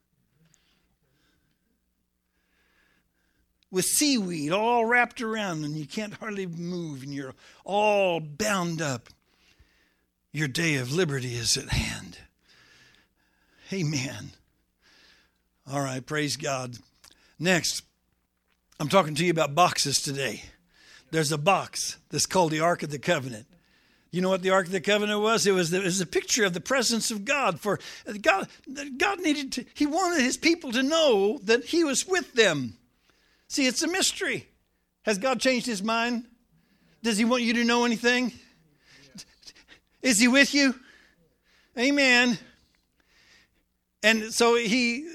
with seaweed all wrapped around and you can't hardly move and you're all bound up. Your day of liberty is at hand. Amen. All right, praise God. Next, I'm talking to you about boxes today. There's a box that's called the Ark of the Covenant. You know what the Ark of the Covenant was? It was, the, it was a picture of the presence of God. For God, God needed to, he wanted his people to know that he was with them. See, it's a mystery. Has God changed his mind? Does he want you to know anything? Is he with you? Amen. And so he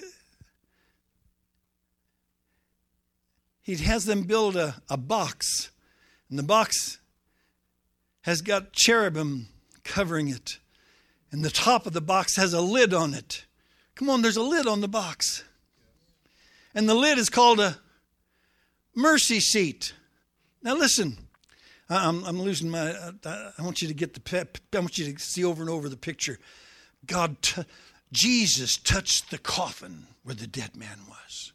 he has them build a, a box. And the box has got cherubim covering it. And the top of the box has a lid on it. Come on, there's a lid on the box. And the lid is called a mercy seat. Now listen, I'm, I'm losing my, I want you to get the, pep, I want you to see over and over the picture. God, t- Jesus touched the coffin where the dead man was.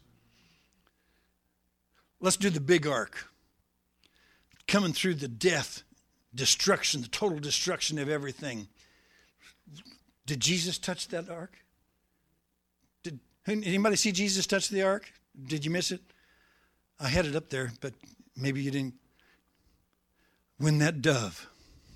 Let's do the big ark. Coming through the death, destruction, the total destruction of everything. Did Jesus touch that ark? Did anybody see Jesus touch the ark? Did you miss it? I had it up there, but maybe you didn't. When that dove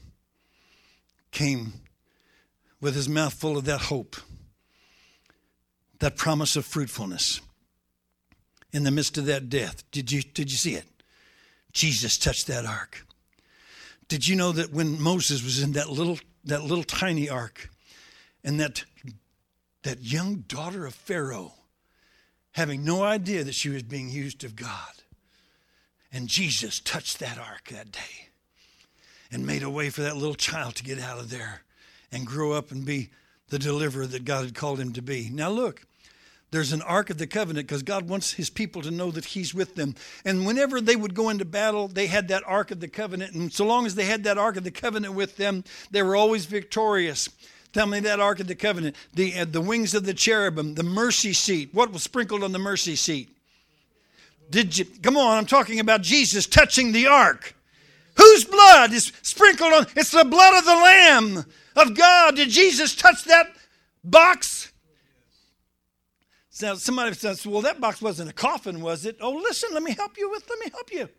came with his mouth full of that hope, that promise of fruitfulness, in the midst of that death, did you did you see it? Jesus touched that ark. Did you know that when Moses was in that little that little tiny ark, and that that young daughter of Pharaoh, having no idea that she was being used of God, and Jesus touched that ark that day and made a way for that little child to get out of there and grow up and be the deliverer that God had called him to be. Now look, there's an Ark of the Covenant because God wants his people to know that he's with them. And whenever they would go into battle, they had that Ark of the Covenant. And so long as they had that Ark of the Covenant with them, they were always victorious. Tell me that Ark of the Covenant, the, uh, the wings of the cherubim, the mercy seat. What was sprinkled on the mercy seat? Did you, come on, I'm talking about Jesus touching the ark. Whose blood is sprinkled on? It's the blood of the Lamb of God. Did Jesus touch that box? Now, somebody says, well, that box wasn't a coffin, was it? Oh, listen, let me help you with, let me help you.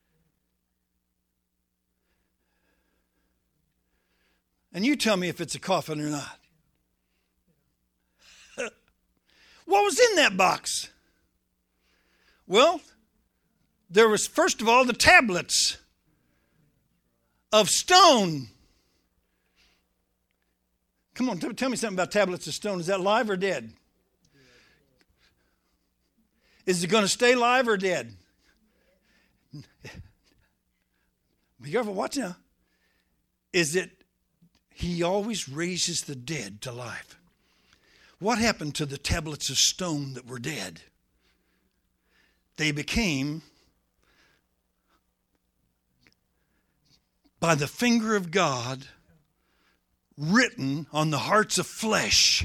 And you tell me if it's a coffin or not. What was in that box? Well, there was, first of all, the tablets of stone. Come on, t- tell me something about tablets of stone. Is that live or dead? Is it going to stay live or dead? Be careful, watch now. Is it, he always raises the dead to life. What happened to the tablets of stone that were dead? They became, by the finger of God, written on the hearts of flesh.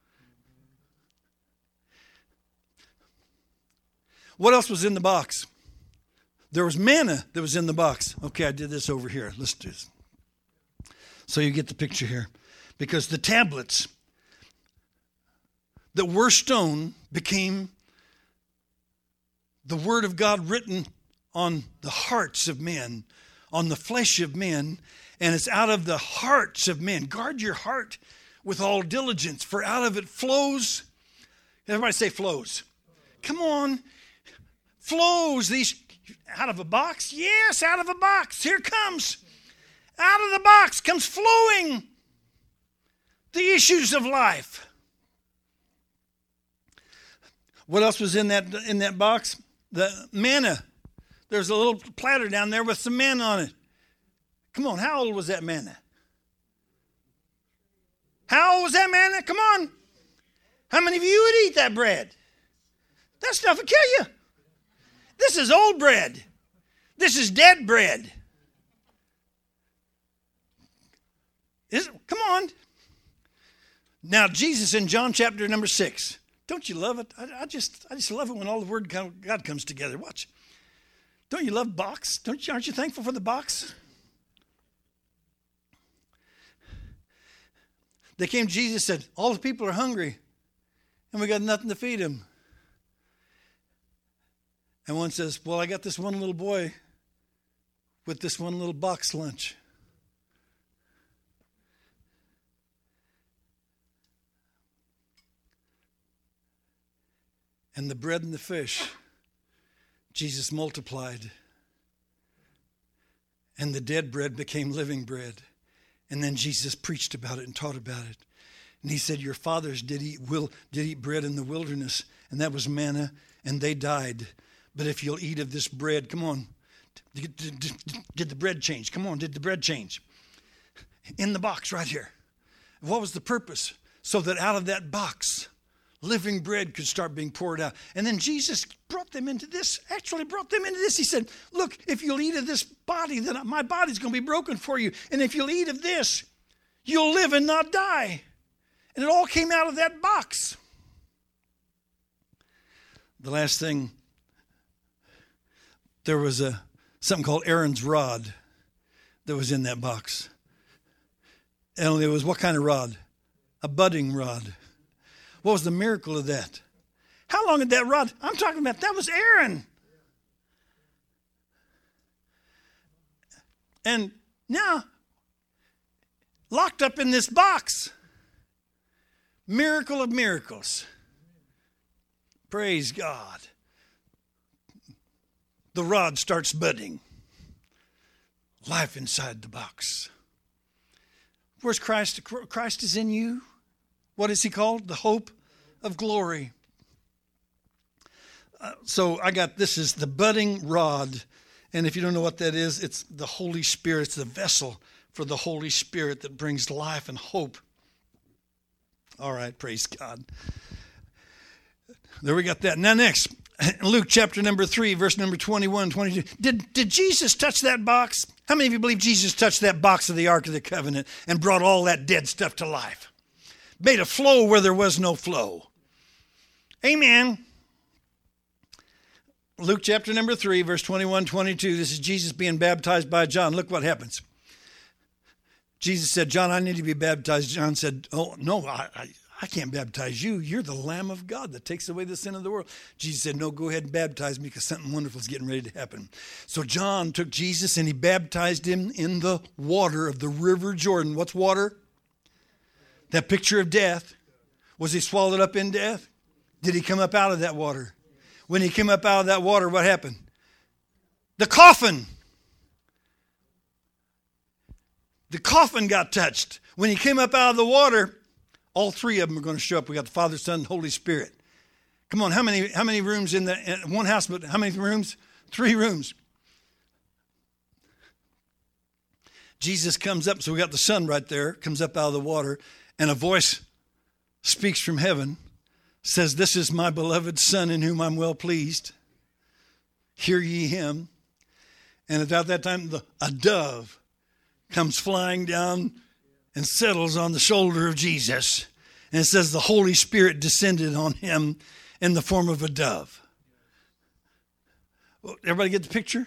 What else was in the box? There was manna that was in the box. Okay, I did this over here. Let's do this. So you get the picture here. Because the tablets that were stone became the word of God written on the hearts of men, on the flesh of men, and it's out of the hearts of men. Guard your heart with all diligence, for out of it flows, everybody say flows. Come on. Flows these, out of a box? Yes, out of a box. Here it comes. Out of the box comes flowing the issues of life. What else was in that in that box? The manna. There's a little platter down there with some manna on it. Come on, how old was that manna? How old was that manna? Come on. How many of you would eat that bread? That stuff would kill you. This is old bread. This is dead bread. Is, come on. Now, Jesus in John chapter number six. Don't you love it? I, I just I just love it when all the word of God comes together. Watch. Don't you love box? Don't you, aren't you thankful for the box? They came to Jesus and said, all the people are hungry and we got nothing to feed them. And one says, well, I got this one little boy with this one little box lunch. And the bread and the fish, Jesus multiplied. And the dead bread became living bread. And then Jesus preached about it and taught about it. And he said, your fathers did eat will did eat bread in the wilderness, and that was manna, and they died. But if you'll eat of this bread, come on, did, did, did the bread change? Come on, did the bread change? In the box right here. What was the purpose? So that out of that box, living bread could start being poured out. And then Jesus brought them into this, actually brought them into this. He said, look, if you'll eat of this body, then my body's going to be broken for you. And if you'll eat of this, you'll live and not die. And it all came out of that box. The last thing, there was a something called Aaron's rod that was in that box. And it was what kind of rod? A budding rod. What was the miracle of that? How long did that rod? I'm talking about, that was Aaron. And now, locked up in this box. Miracle of miracles. Praise God. The rod starts budding. Life inside the box. Where's Christ? Christ is in you. What is he called? The hope of glory. Uh, so I got, this is the budding rod. And if you don't know what that is, it's the Holy Spirit. It's the vessel for the Holy Spirit that brings life and hope. All right, praise God. There we got that. Now next, Luke chapter number three, verse number twenty-one, twenty-two. Did, did Jesus touch that box? How many of you believe Jesus touched that box of the Ark of the Covenant and brought all that dead stuff to life? Made a flow where there was no flow. Amen. Luke chapter number three, verse twenty-one, twenty-two. This is Jesus being baptized by John. Look what happens. Jesus said, John, I need to be baptized. John said, oh, no, I, I, I can't baptize you. You're the Lamb of God that takes away the sin of the world. Jesus said, no, go ahead and baptize me because something wonderful is getting ready to happen. So John took Jesus and he baptized him in the water of the river Jordan. What's water? That picture of death. Was he swallowed up in death? Did he come up out of that water? When he came up out of that water, what happened? The coffin. the coffin got touched. When he came up out of the water, all three of them are going to show up. We got the Father, Son, and Holy Spirit. Come on, how many how many rooms in the in one house? But how many rooms? Three rooms. Jesus comes up, so we got the Son right there, comes up out of the water, and a voice speaks from heaven, says, "This is my beloved Son in whom I'm well pleased. Hear ye him." And about that time, the, a dove comes flying down and settles on the shoulder of Jesus. And it says the Holy Spirit descended on him in the form of a dove. Well, everybody get the picture?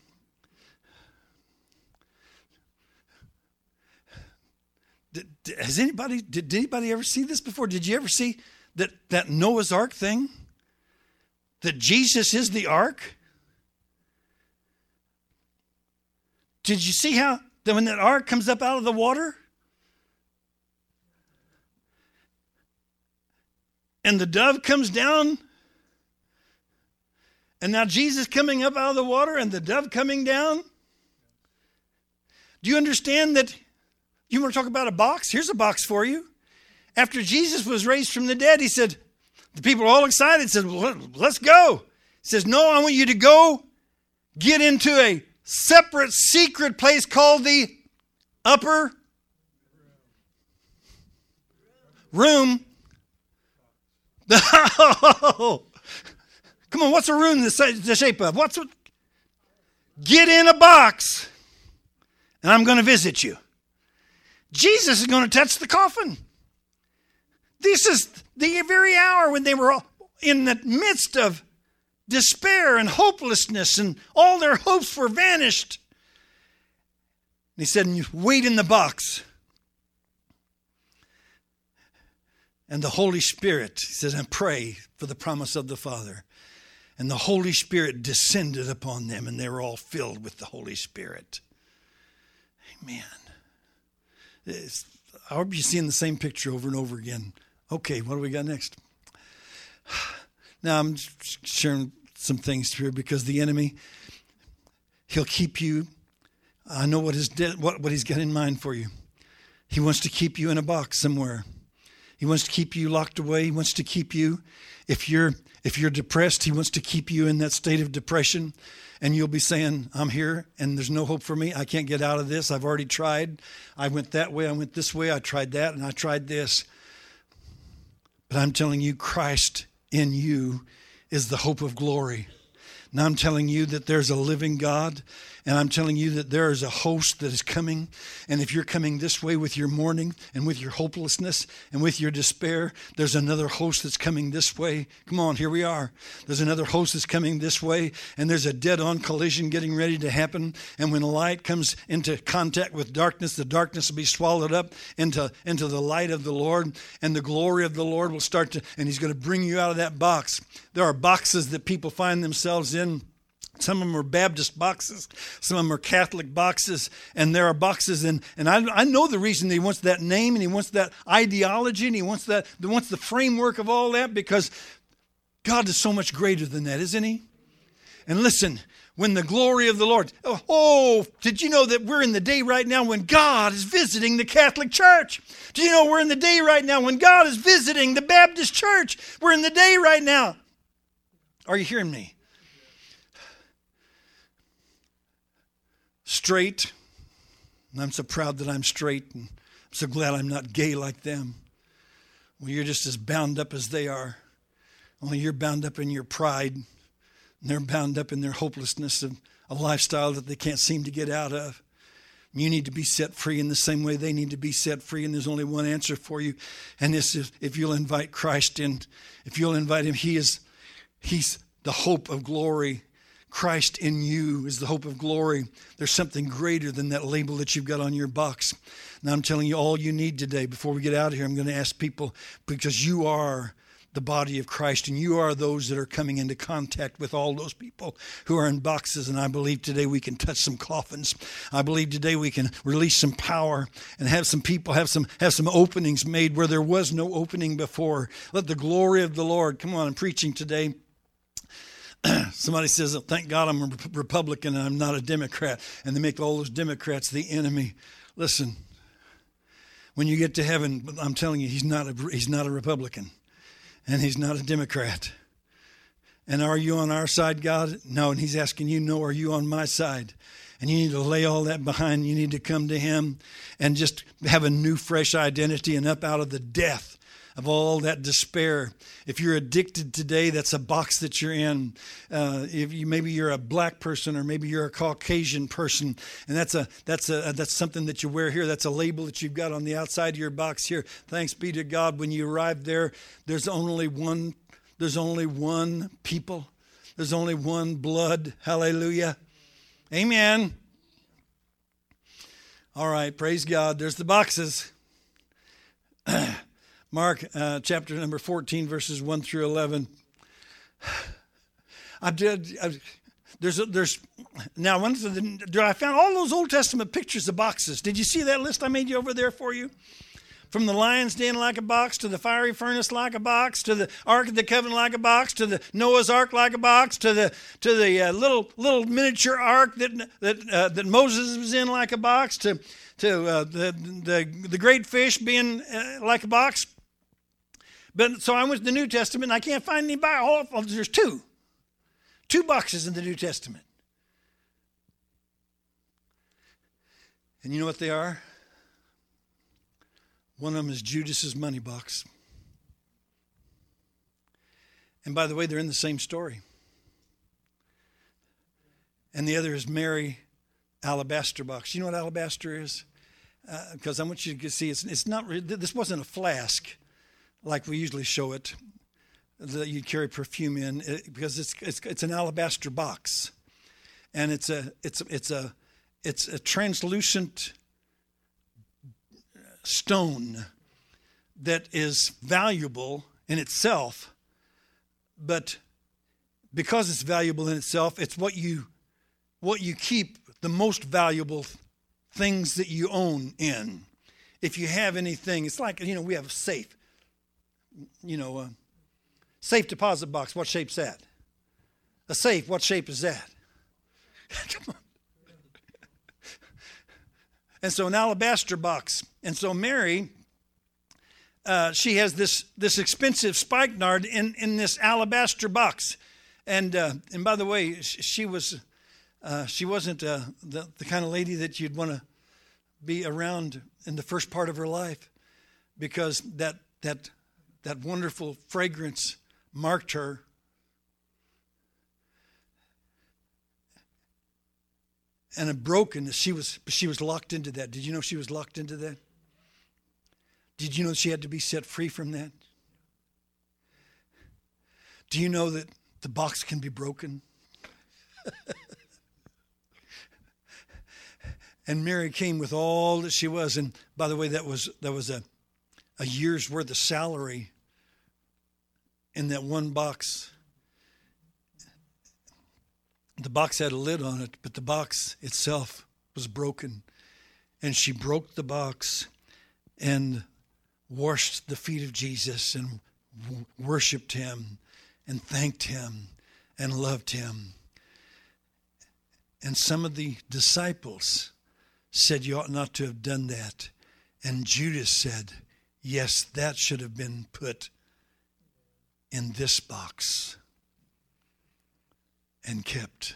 Did, did, has anybody, did anybody ever see this before? Did you ever see that, that Noah's Ark thing? That Jesus is the ark? Did you see how that when that ark comes up out of the water and the dove comes down, and now Jesus coming up out of the water and the dove coming down? Do you understand that? You want to talk about a box? Here's a box for you. After Jesus was raised from the dead, he said, the people were all excited, said, well, let's go. He says, no, I want you to go get into a separate secret place called the upper room. Come on, what's a room the shape of? What's what? Get in a box, and I'm going to visit you. Jesus is going to touch the coffin. This is the very hour when they were in the midst of despair and hopelessness, and all their hopes were vanished. And he said, wait in the box. And the Holy Spirit, he says, and pray for the promise of the Father. And the Holy Spirit descended upon them, and they were all filled with the Holy Spirit. Amen. It's, I hope you're seeing the same picture over and over again. Okay, what do we got next? Now I'm sharing some things here because the enemy, he'll keep you. I know what his de- what, what he's got in mind for you. He wants to keep you in a box somewhere. He wants to keep you locked away. He wants to keep you, if you're if you're depressed, he wants to keep you in that state of depression. And you'll be saying, I'm here and there's no hope for me. I can't get out of this. I've already tried. I went that way. I went this way. I tried that and I tried this. But I'm telling you, Christ in you is the hope of glory. Now I'm telling you that there's a living God, and I'm telling you that there is a host that is coming. And if you're coming this way with your mourning and with your hopelessness and with your despair, there's another host that's coming this way. Come on, here we are. There's another host that's coming this way, and there's a dead-on collision getting ready to happen. And when light comes into contact with darkness, the darkness will be swallowed up into, into the light of the Lord, and the glory of the Lord will start to, and he's going to bring you out of that box. There are boxes that people find themselves in. Some of them are Baptist boxes. Some of them are Catholic boxes. And there are boxes. And, and I, I know the reason he wants that name and he wants that ideology and he wants that he wants the framework of all that, because God is so much greater than that, isn't he? And listen, when the glory of the Lord, oh, oh, did you know that we're in the day right now when God is visiting the Catholic Church? Do you know we're in the day right now when God is visiting the Baptist Church? We're in the day right now. Are you hearing me? Straight. And I'm so proud that I'm straight, and I'm so glad I'm not gay like them. Well, you're just as bound up as they are. Only you're bound up in your pride, and they're bound up in their hopelessness of a lifestyle that they can't seem to get out of. You need to be set free in the same way they need to be set free, and there's only one answer for you, and this is if you'll invite Christ in. If you'll invite him, he is he's the hope of glory. Christ in you is the hope of glory. There's something greater than that label that you've got on your box. Now I'm telling you all you need today. Before we get out of here, I'm going to ask people, because you are the body of Christ, and you are those that are coming into contact with all those people who are in boxes. And I believe today we can touch some coffins. I believe today we can release some power and have some people have some have some openings made where there was no opening before. Let the glory of the Lord, come on, I'm preaching today. Somebody says, oh, thank God I'm a Republican and I'm not a Democrat. And they make all those Democrats the enemy. Listen, when you get to heaven, I'm telling you, he's not a, he's not a Republican, and he's not a Democrat. And are you on our side, God? No. And he's asking you, no, are you on my side? And you need to lay all that behind. You need to come to him and just have a new, fresh identity and up out of the death of all that despair. If you're addicted today, that's a box that you're in. Uh, if you maybe you're a black person, or maybe you're a Caucasian person, and that's a that's a that's something that you wear here. That's a label that you've got on the outside of your box here. Thanks be to God. When you arrive there, there's only one. There's only one people. There's only one blood. Hallelujah. Amen. All right. Praise God. There's the boxes. Mark uh, chapter number fourteen, verses one through eleven. I did. I, there's there's now one of the, I found all those Old Testament pictures of boxes. Did you see that list I made you over there for you? From the lion's den like a box, to the fiery furnace like a box, to the Ark of the Covenant like a box, to the Noah's Ark like a box, to the to the uh, little little miniature ark that that uh, that Moses was in like a box, to to uh, the the the great fish being uh, like a box. But so I went to the New Testament, and I can't find any box. Oh, there's two, two boxes in the New Testament, and you know what they are? One of them is Judas's money box. And by the way, they're in the same story. And the other is Mary alabaster box. You know what alabaster is? Uh, because I want you to see, it's, it's not, this wasn't a flask like we usually show it, that you carry perfume in, it, because it's, it's it's an alabaster box. And it's a it's it's a it's a translucent stone that is valuable in itself, but because it's valuable in itself, it's what you what you keep the most valuable things that you own in. If you have anything, it's like, you know, we have a safe, you know, a safe deposit box. What shape's that? A safe, what shape is that? Come on. And so an alabaster box. And so Mary, uh, she has this this expensive spikenard in, in this alabaster box. And uh, and by the way, she was uh, she wasn't uh, the, the kind of lady that you'd want to be around in the first part of her life, because that that that wonderful fragrance marked her. And a brokenness, she was she was locked into that. Did you know she was locked into that? Did you know she had to be set free from that? Do you know that the box can be broken? And Mary came with all that she was. And by the way, that was that was a, a year's worth of salary in that one box. The box had a lid on it, but the box itself was broken. And she broke the box and washed the feet of Jesus and w- worshiped him and thanked him and loved him. And some of the disciples said, you ought not to have done that. And Judas said, yes, that should have been put in this box and kept.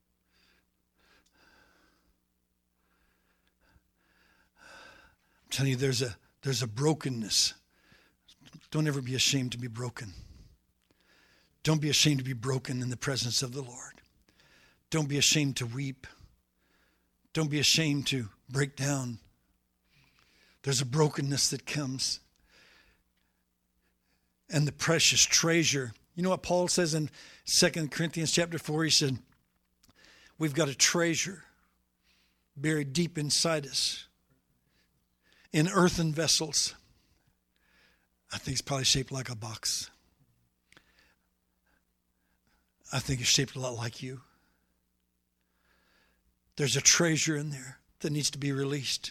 I'm telling you, there's a there's a brokenness. Don't ever be ashamed to be broken. Don't be ashamed to be broken in the presence of the Lord. Don't be ashamed to weep. Don't be ashamed to break down. There's a brokenness that comes. And the precious treasure. You know what Paul says in Second Corinthians chapter four? He said, we've got a treasure buried deep inside us in earthen vessels. I think it's probably shaped like a box. I think it's shaped a lot like you. There's a treasure in there that needs to be released.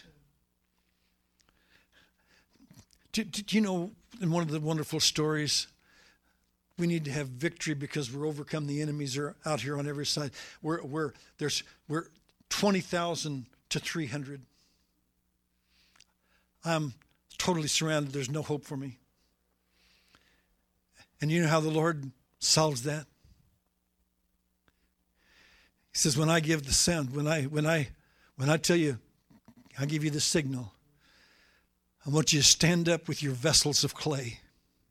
Do, do, do you know, in one of the wonderful stories, we need to have victory because we're overcome. The enemies are out here on every side. We're we're there's we're twenty thousand to three hundred. I'm totally surrounded. There's no hope for me. And you know how the Lord solves that? He says, when I give the sound, when I when I when I tell you, I give you the signal, I want you to stand up with your vessels of clay.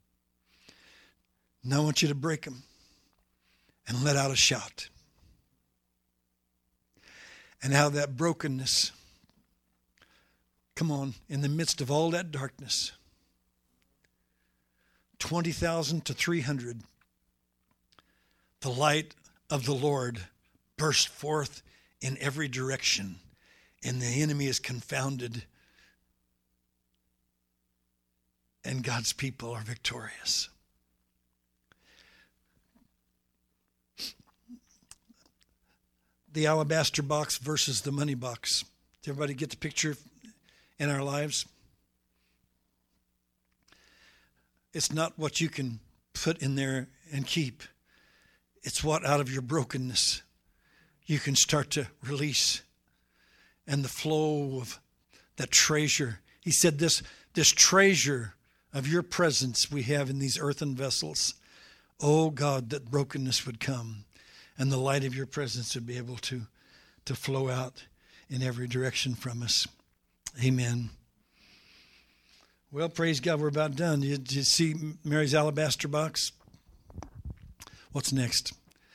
And I want you to break them and let out a shout. And how that brokenness, come on, in the midst of all that darkness, twenty thousand to three hundred, the light of the Lord burst forth in every direction, and the enemy is confounded, and God's people are victorious. The alabaster box versus the money box. Did everybody get the picture in our lives? It's not what you can put in there and keep. It's what out of your brokenness you can start to release. And the flow of that treasure. He said this, this treasure of your presence we have in these earthen vessels. Oh God, that brokenness would come. And the light of your presence would be able to, to flow out in every direction from us. Amen. Well, praise God, we're about done. Did you, did you see Mary's alabaster box? What's next?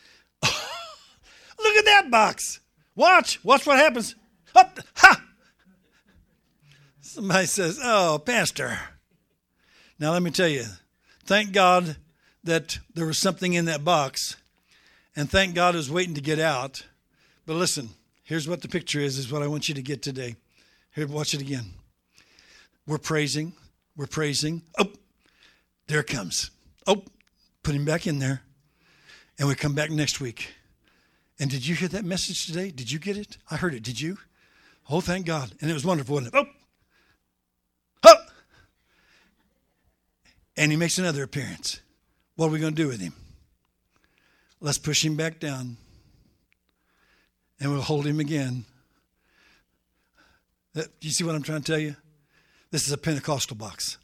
Look at that box. Watch. Watch what happens. Up, ha! Somebody says, oh, Pastor. Now, let me tell you, thank God that there was something in that box. And thank God it was waiting to get out. But listen, here's what the picture is, is what I want you to get today. Here, watch it again. We're praising. We're praising. Oh, there it comes. Oh, put him back in there. And we come back next week. And did you hear that message today? Did you get it? I heard it. Did you? Oh, thank God. And it was wonderful, wasn't it? Oh, oh. And he makes another appearance. What are we going to do with him? Let's push him back down. And we'll hold him again. Do you see what I'm trying to tell you? This is a Pentecostal box.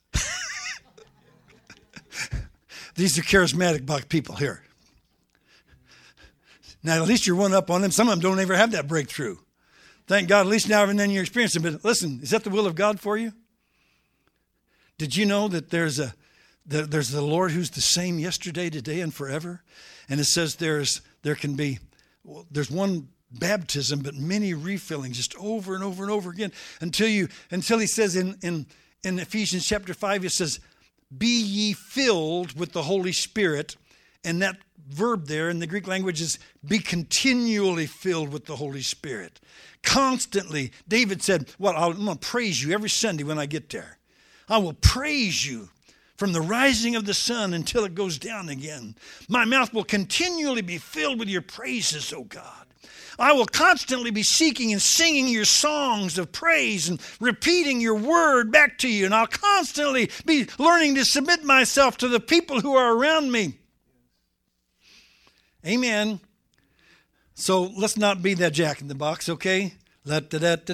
These are charismatic box people here. Now, at least you're one up on them. Some of them don't ever have that breakthrough. Thank God, at least now and then you're experiencing it. But listen, is that the will of God for you? Did you know that there's a that there's the Lord who's the same yesterday, today, and forever? And it says there's there can be, well, there's one baptism, but many refillings just over and over and over again until you until he says in in, in Ephesians chapter five, it says, be ye filled with the Holy Spirit. And that verb there in the Greek language is be continually filled with the Holy Spirit. Constantly. David said, well, I'm going to praise you every Sunday when I get there. I will praise you from the rising of the sun until it goes down again. My mouth will continually be filled with your praises, O God. I will constantly be seeking and singing your songs of praise and repeating your word back to you. And I'll constantly be learning to submit myself to the people who are around me. Amen. So let's not be that jack in the box, okay? But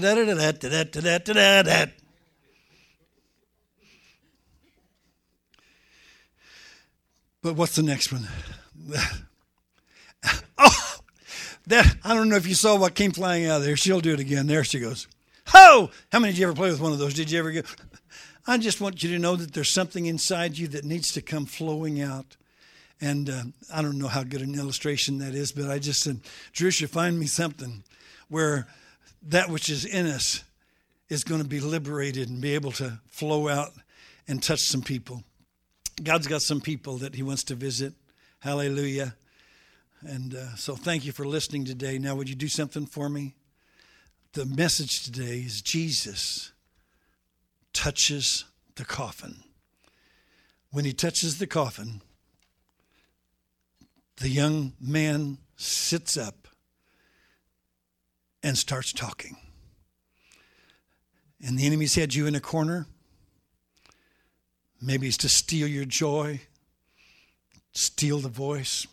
what's the next one? Oh, that I don't know if you saw what came flying out of there. She'll do it again. There she goes. Ho! How many did you ever play with one of those? Did you ever get? I just want you to know that there's something inside you that needs to come flowing out. And uh, I don't know how good an illustration that is, but I just said, Drusha, find me something where that which is in us is going to be liberated and be able to flow out and touch some people. God's got some people that he wants to visit. Hallelujah. And uh, so thank you for listening today. Now, would you do something for me? The message today is Jesus touches the coffin. When he touches the coffin, the young man sits up and starts talking. And the enemy's had you in a corner. Maybe it's to steal your joy, steal the voice.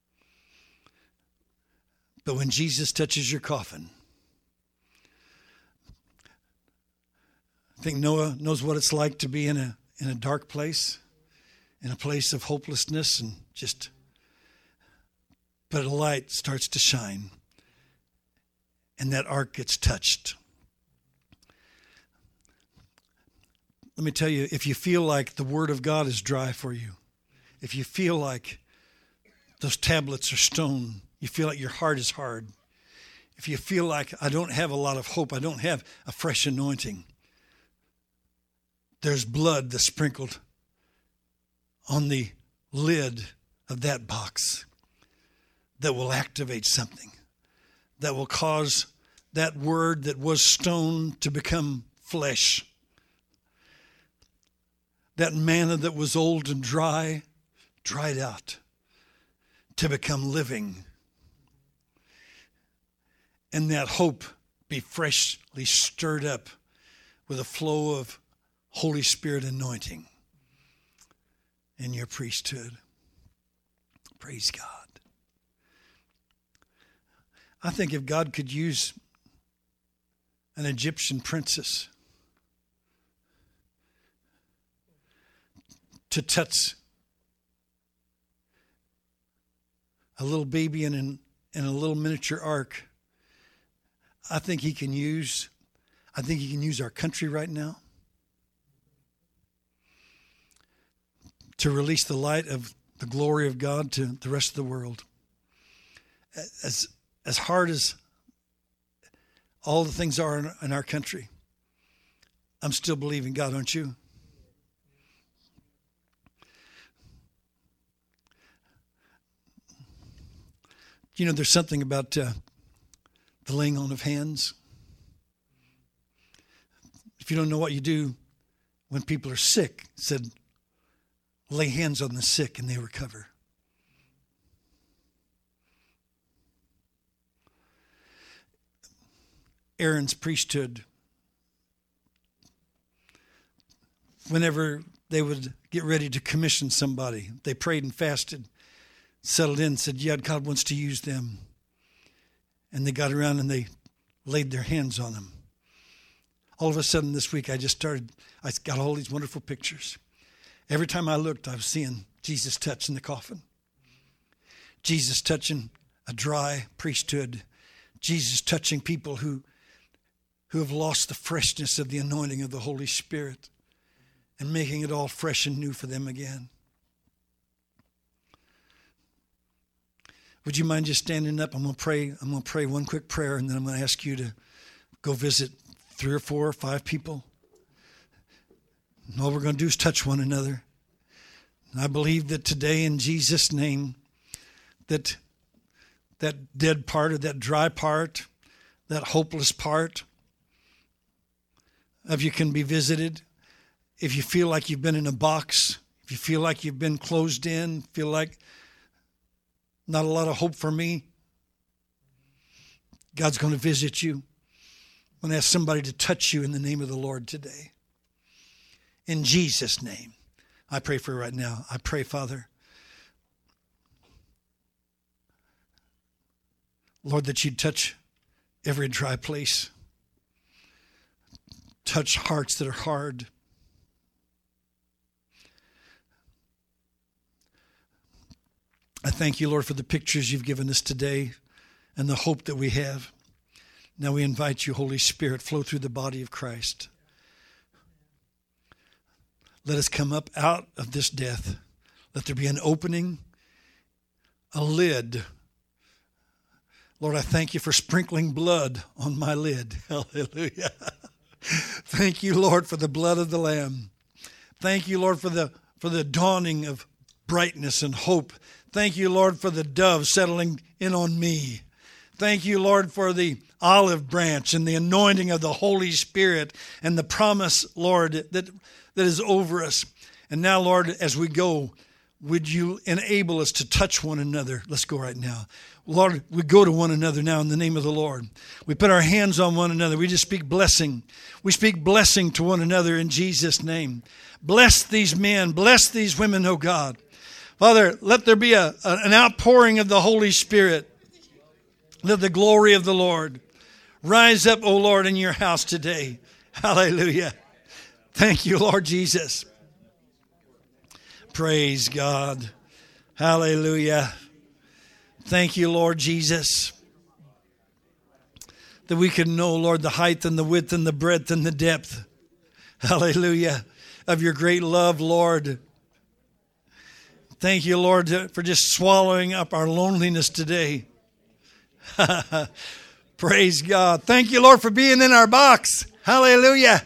But when Jesus touches your coffin, I think Noah knows what it's like to be in a in a dark place, in a place of hopelessness, and just, but a light starts to shine, and that ark gets touched. Let me tell you, if you feel like the Word of God is dry for you, if you feel like those tablets are stone, you feel like your heart is hard, if you feel like I don't have a lot of hope, I don't have a fresh anointing, there's blood that's sprinkled on the lid of that box that will activate something, that will cause that word that was stone to become flesh. That manna that was old and dry, dried out, to become living. And that hope be freshly stirred up with a flow of Holy Spirit anointing in your priesthood. Praise God. I think if God could use an Egyptian princess to touch a little baby in, an, in a little miniature ark, I think he can use, I think he can use our country right now to release the light of the glory of God to the rest of the world. As, as hard as all the things are in, in our country, I'm still believing God, aren't you? You know, there's something about uh, the laying on of hands. If you don't know what you do when people are sick, it said, lay hands on the sick and they recover. Aaron's priesthood, whenever they would get ready to commission somebody, they prayed and fasted, settled in, said, yeah, God wants to use them. And they got around and they laid their hands on them. All of a sudden this week, I just started, I got all these wonderful pictures. Every time I looked, I was seeing Jesus touching the coffin. Jesus touching a dry priesthood. Jesus touching people who, who have lost the freshness of the anointing of the Holy Spirit and making it all fresh and new for them again. Would you mind just standing up? I'm going to pray. I'm going to pray one quick prayer, and then I'm going to ask you to go visit three or four or five people. And all we're going to do is touch one another. And I believe that today, in Jesus' name, that that dead part or that dry part, that hopeless part of you can be visited. If you feel like you've been in a box, if you feel like you've been closed in, feel like not a lot of hope for me, God's going to visit you. I'm going to ask somebody to touch you in the name of the Lord today. In Jesus' name, I pray for you right now. I pray, Father, Lord, that you'd touch every dry place. Touch hearts that are hard. I thank you, Lord, for the pictures you've given us today and the hope that we have. Now we invite you, Holy Spirit, flow through the body of Christ. Let us come up out of this death. Let there be an opening, a lid. Lord, I thank you for sprinkling blood on my lid. Hallelujah. Thank you, Lord, for the blood of the Lamb. Thank you, Lord, for the for the dawning of brightness and hope. Thank you, Lord, for the dove settling in on me. Thank you, Lord, for the olive branch and the anointing of the Holy Spirit and the promise, Lord, that, that is over us. And now, Lord, as we go, would you enable us to touch one another? Let's go right now. Lord, we go to one another now in the name of the Lord. We put our hands on one another. We just speak blessing. We speak blessing to one another in Jesus' name. Bless these men. Bless these women, oh God. Father, let there be a, an outpouring of the Holy Spirit. Let the glory of the Lord rise up, O Lord, in your house today. Hallelujah. Thank you, Lord Jesus. Praise God. Hallelujah. Thank you, Lord Jesus, that we can know, Lord, the height and the width and the breadth and the depth. Hallelujah. Of your great love, Lord. Thank you, Lord, for just swallowing up our loneliness today. Praise God. Thank you, Lord, for being in our box. Hallelujah.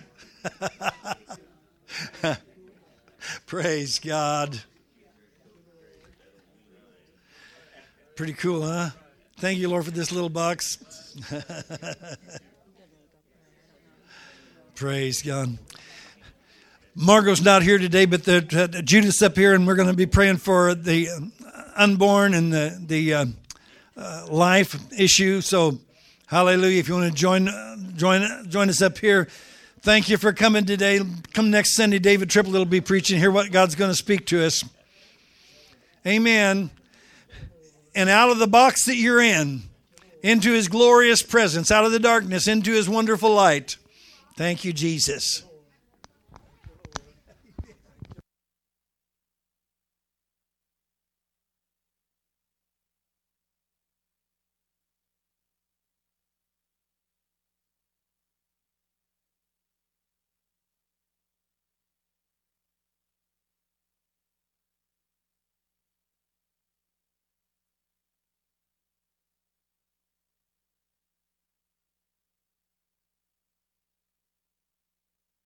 Praise God. Pretty cool, huh? Thank you, Lord, for this little box. Praise God. Margot's not here today, but the, uh, Judith's up here, and we're going to be praying for the unborn and the, the uh, uh, life issue. So, hallelujah. If you want to join, uh, join, join us up here, thank you for coming today. Come next Sunday, David Triplett will be preaching. Hear what God's going to speak to us. Amen. And out of the box that you're in, into his glorious presence, out of the darkness, into his wonderful light. Thank you, Jesus.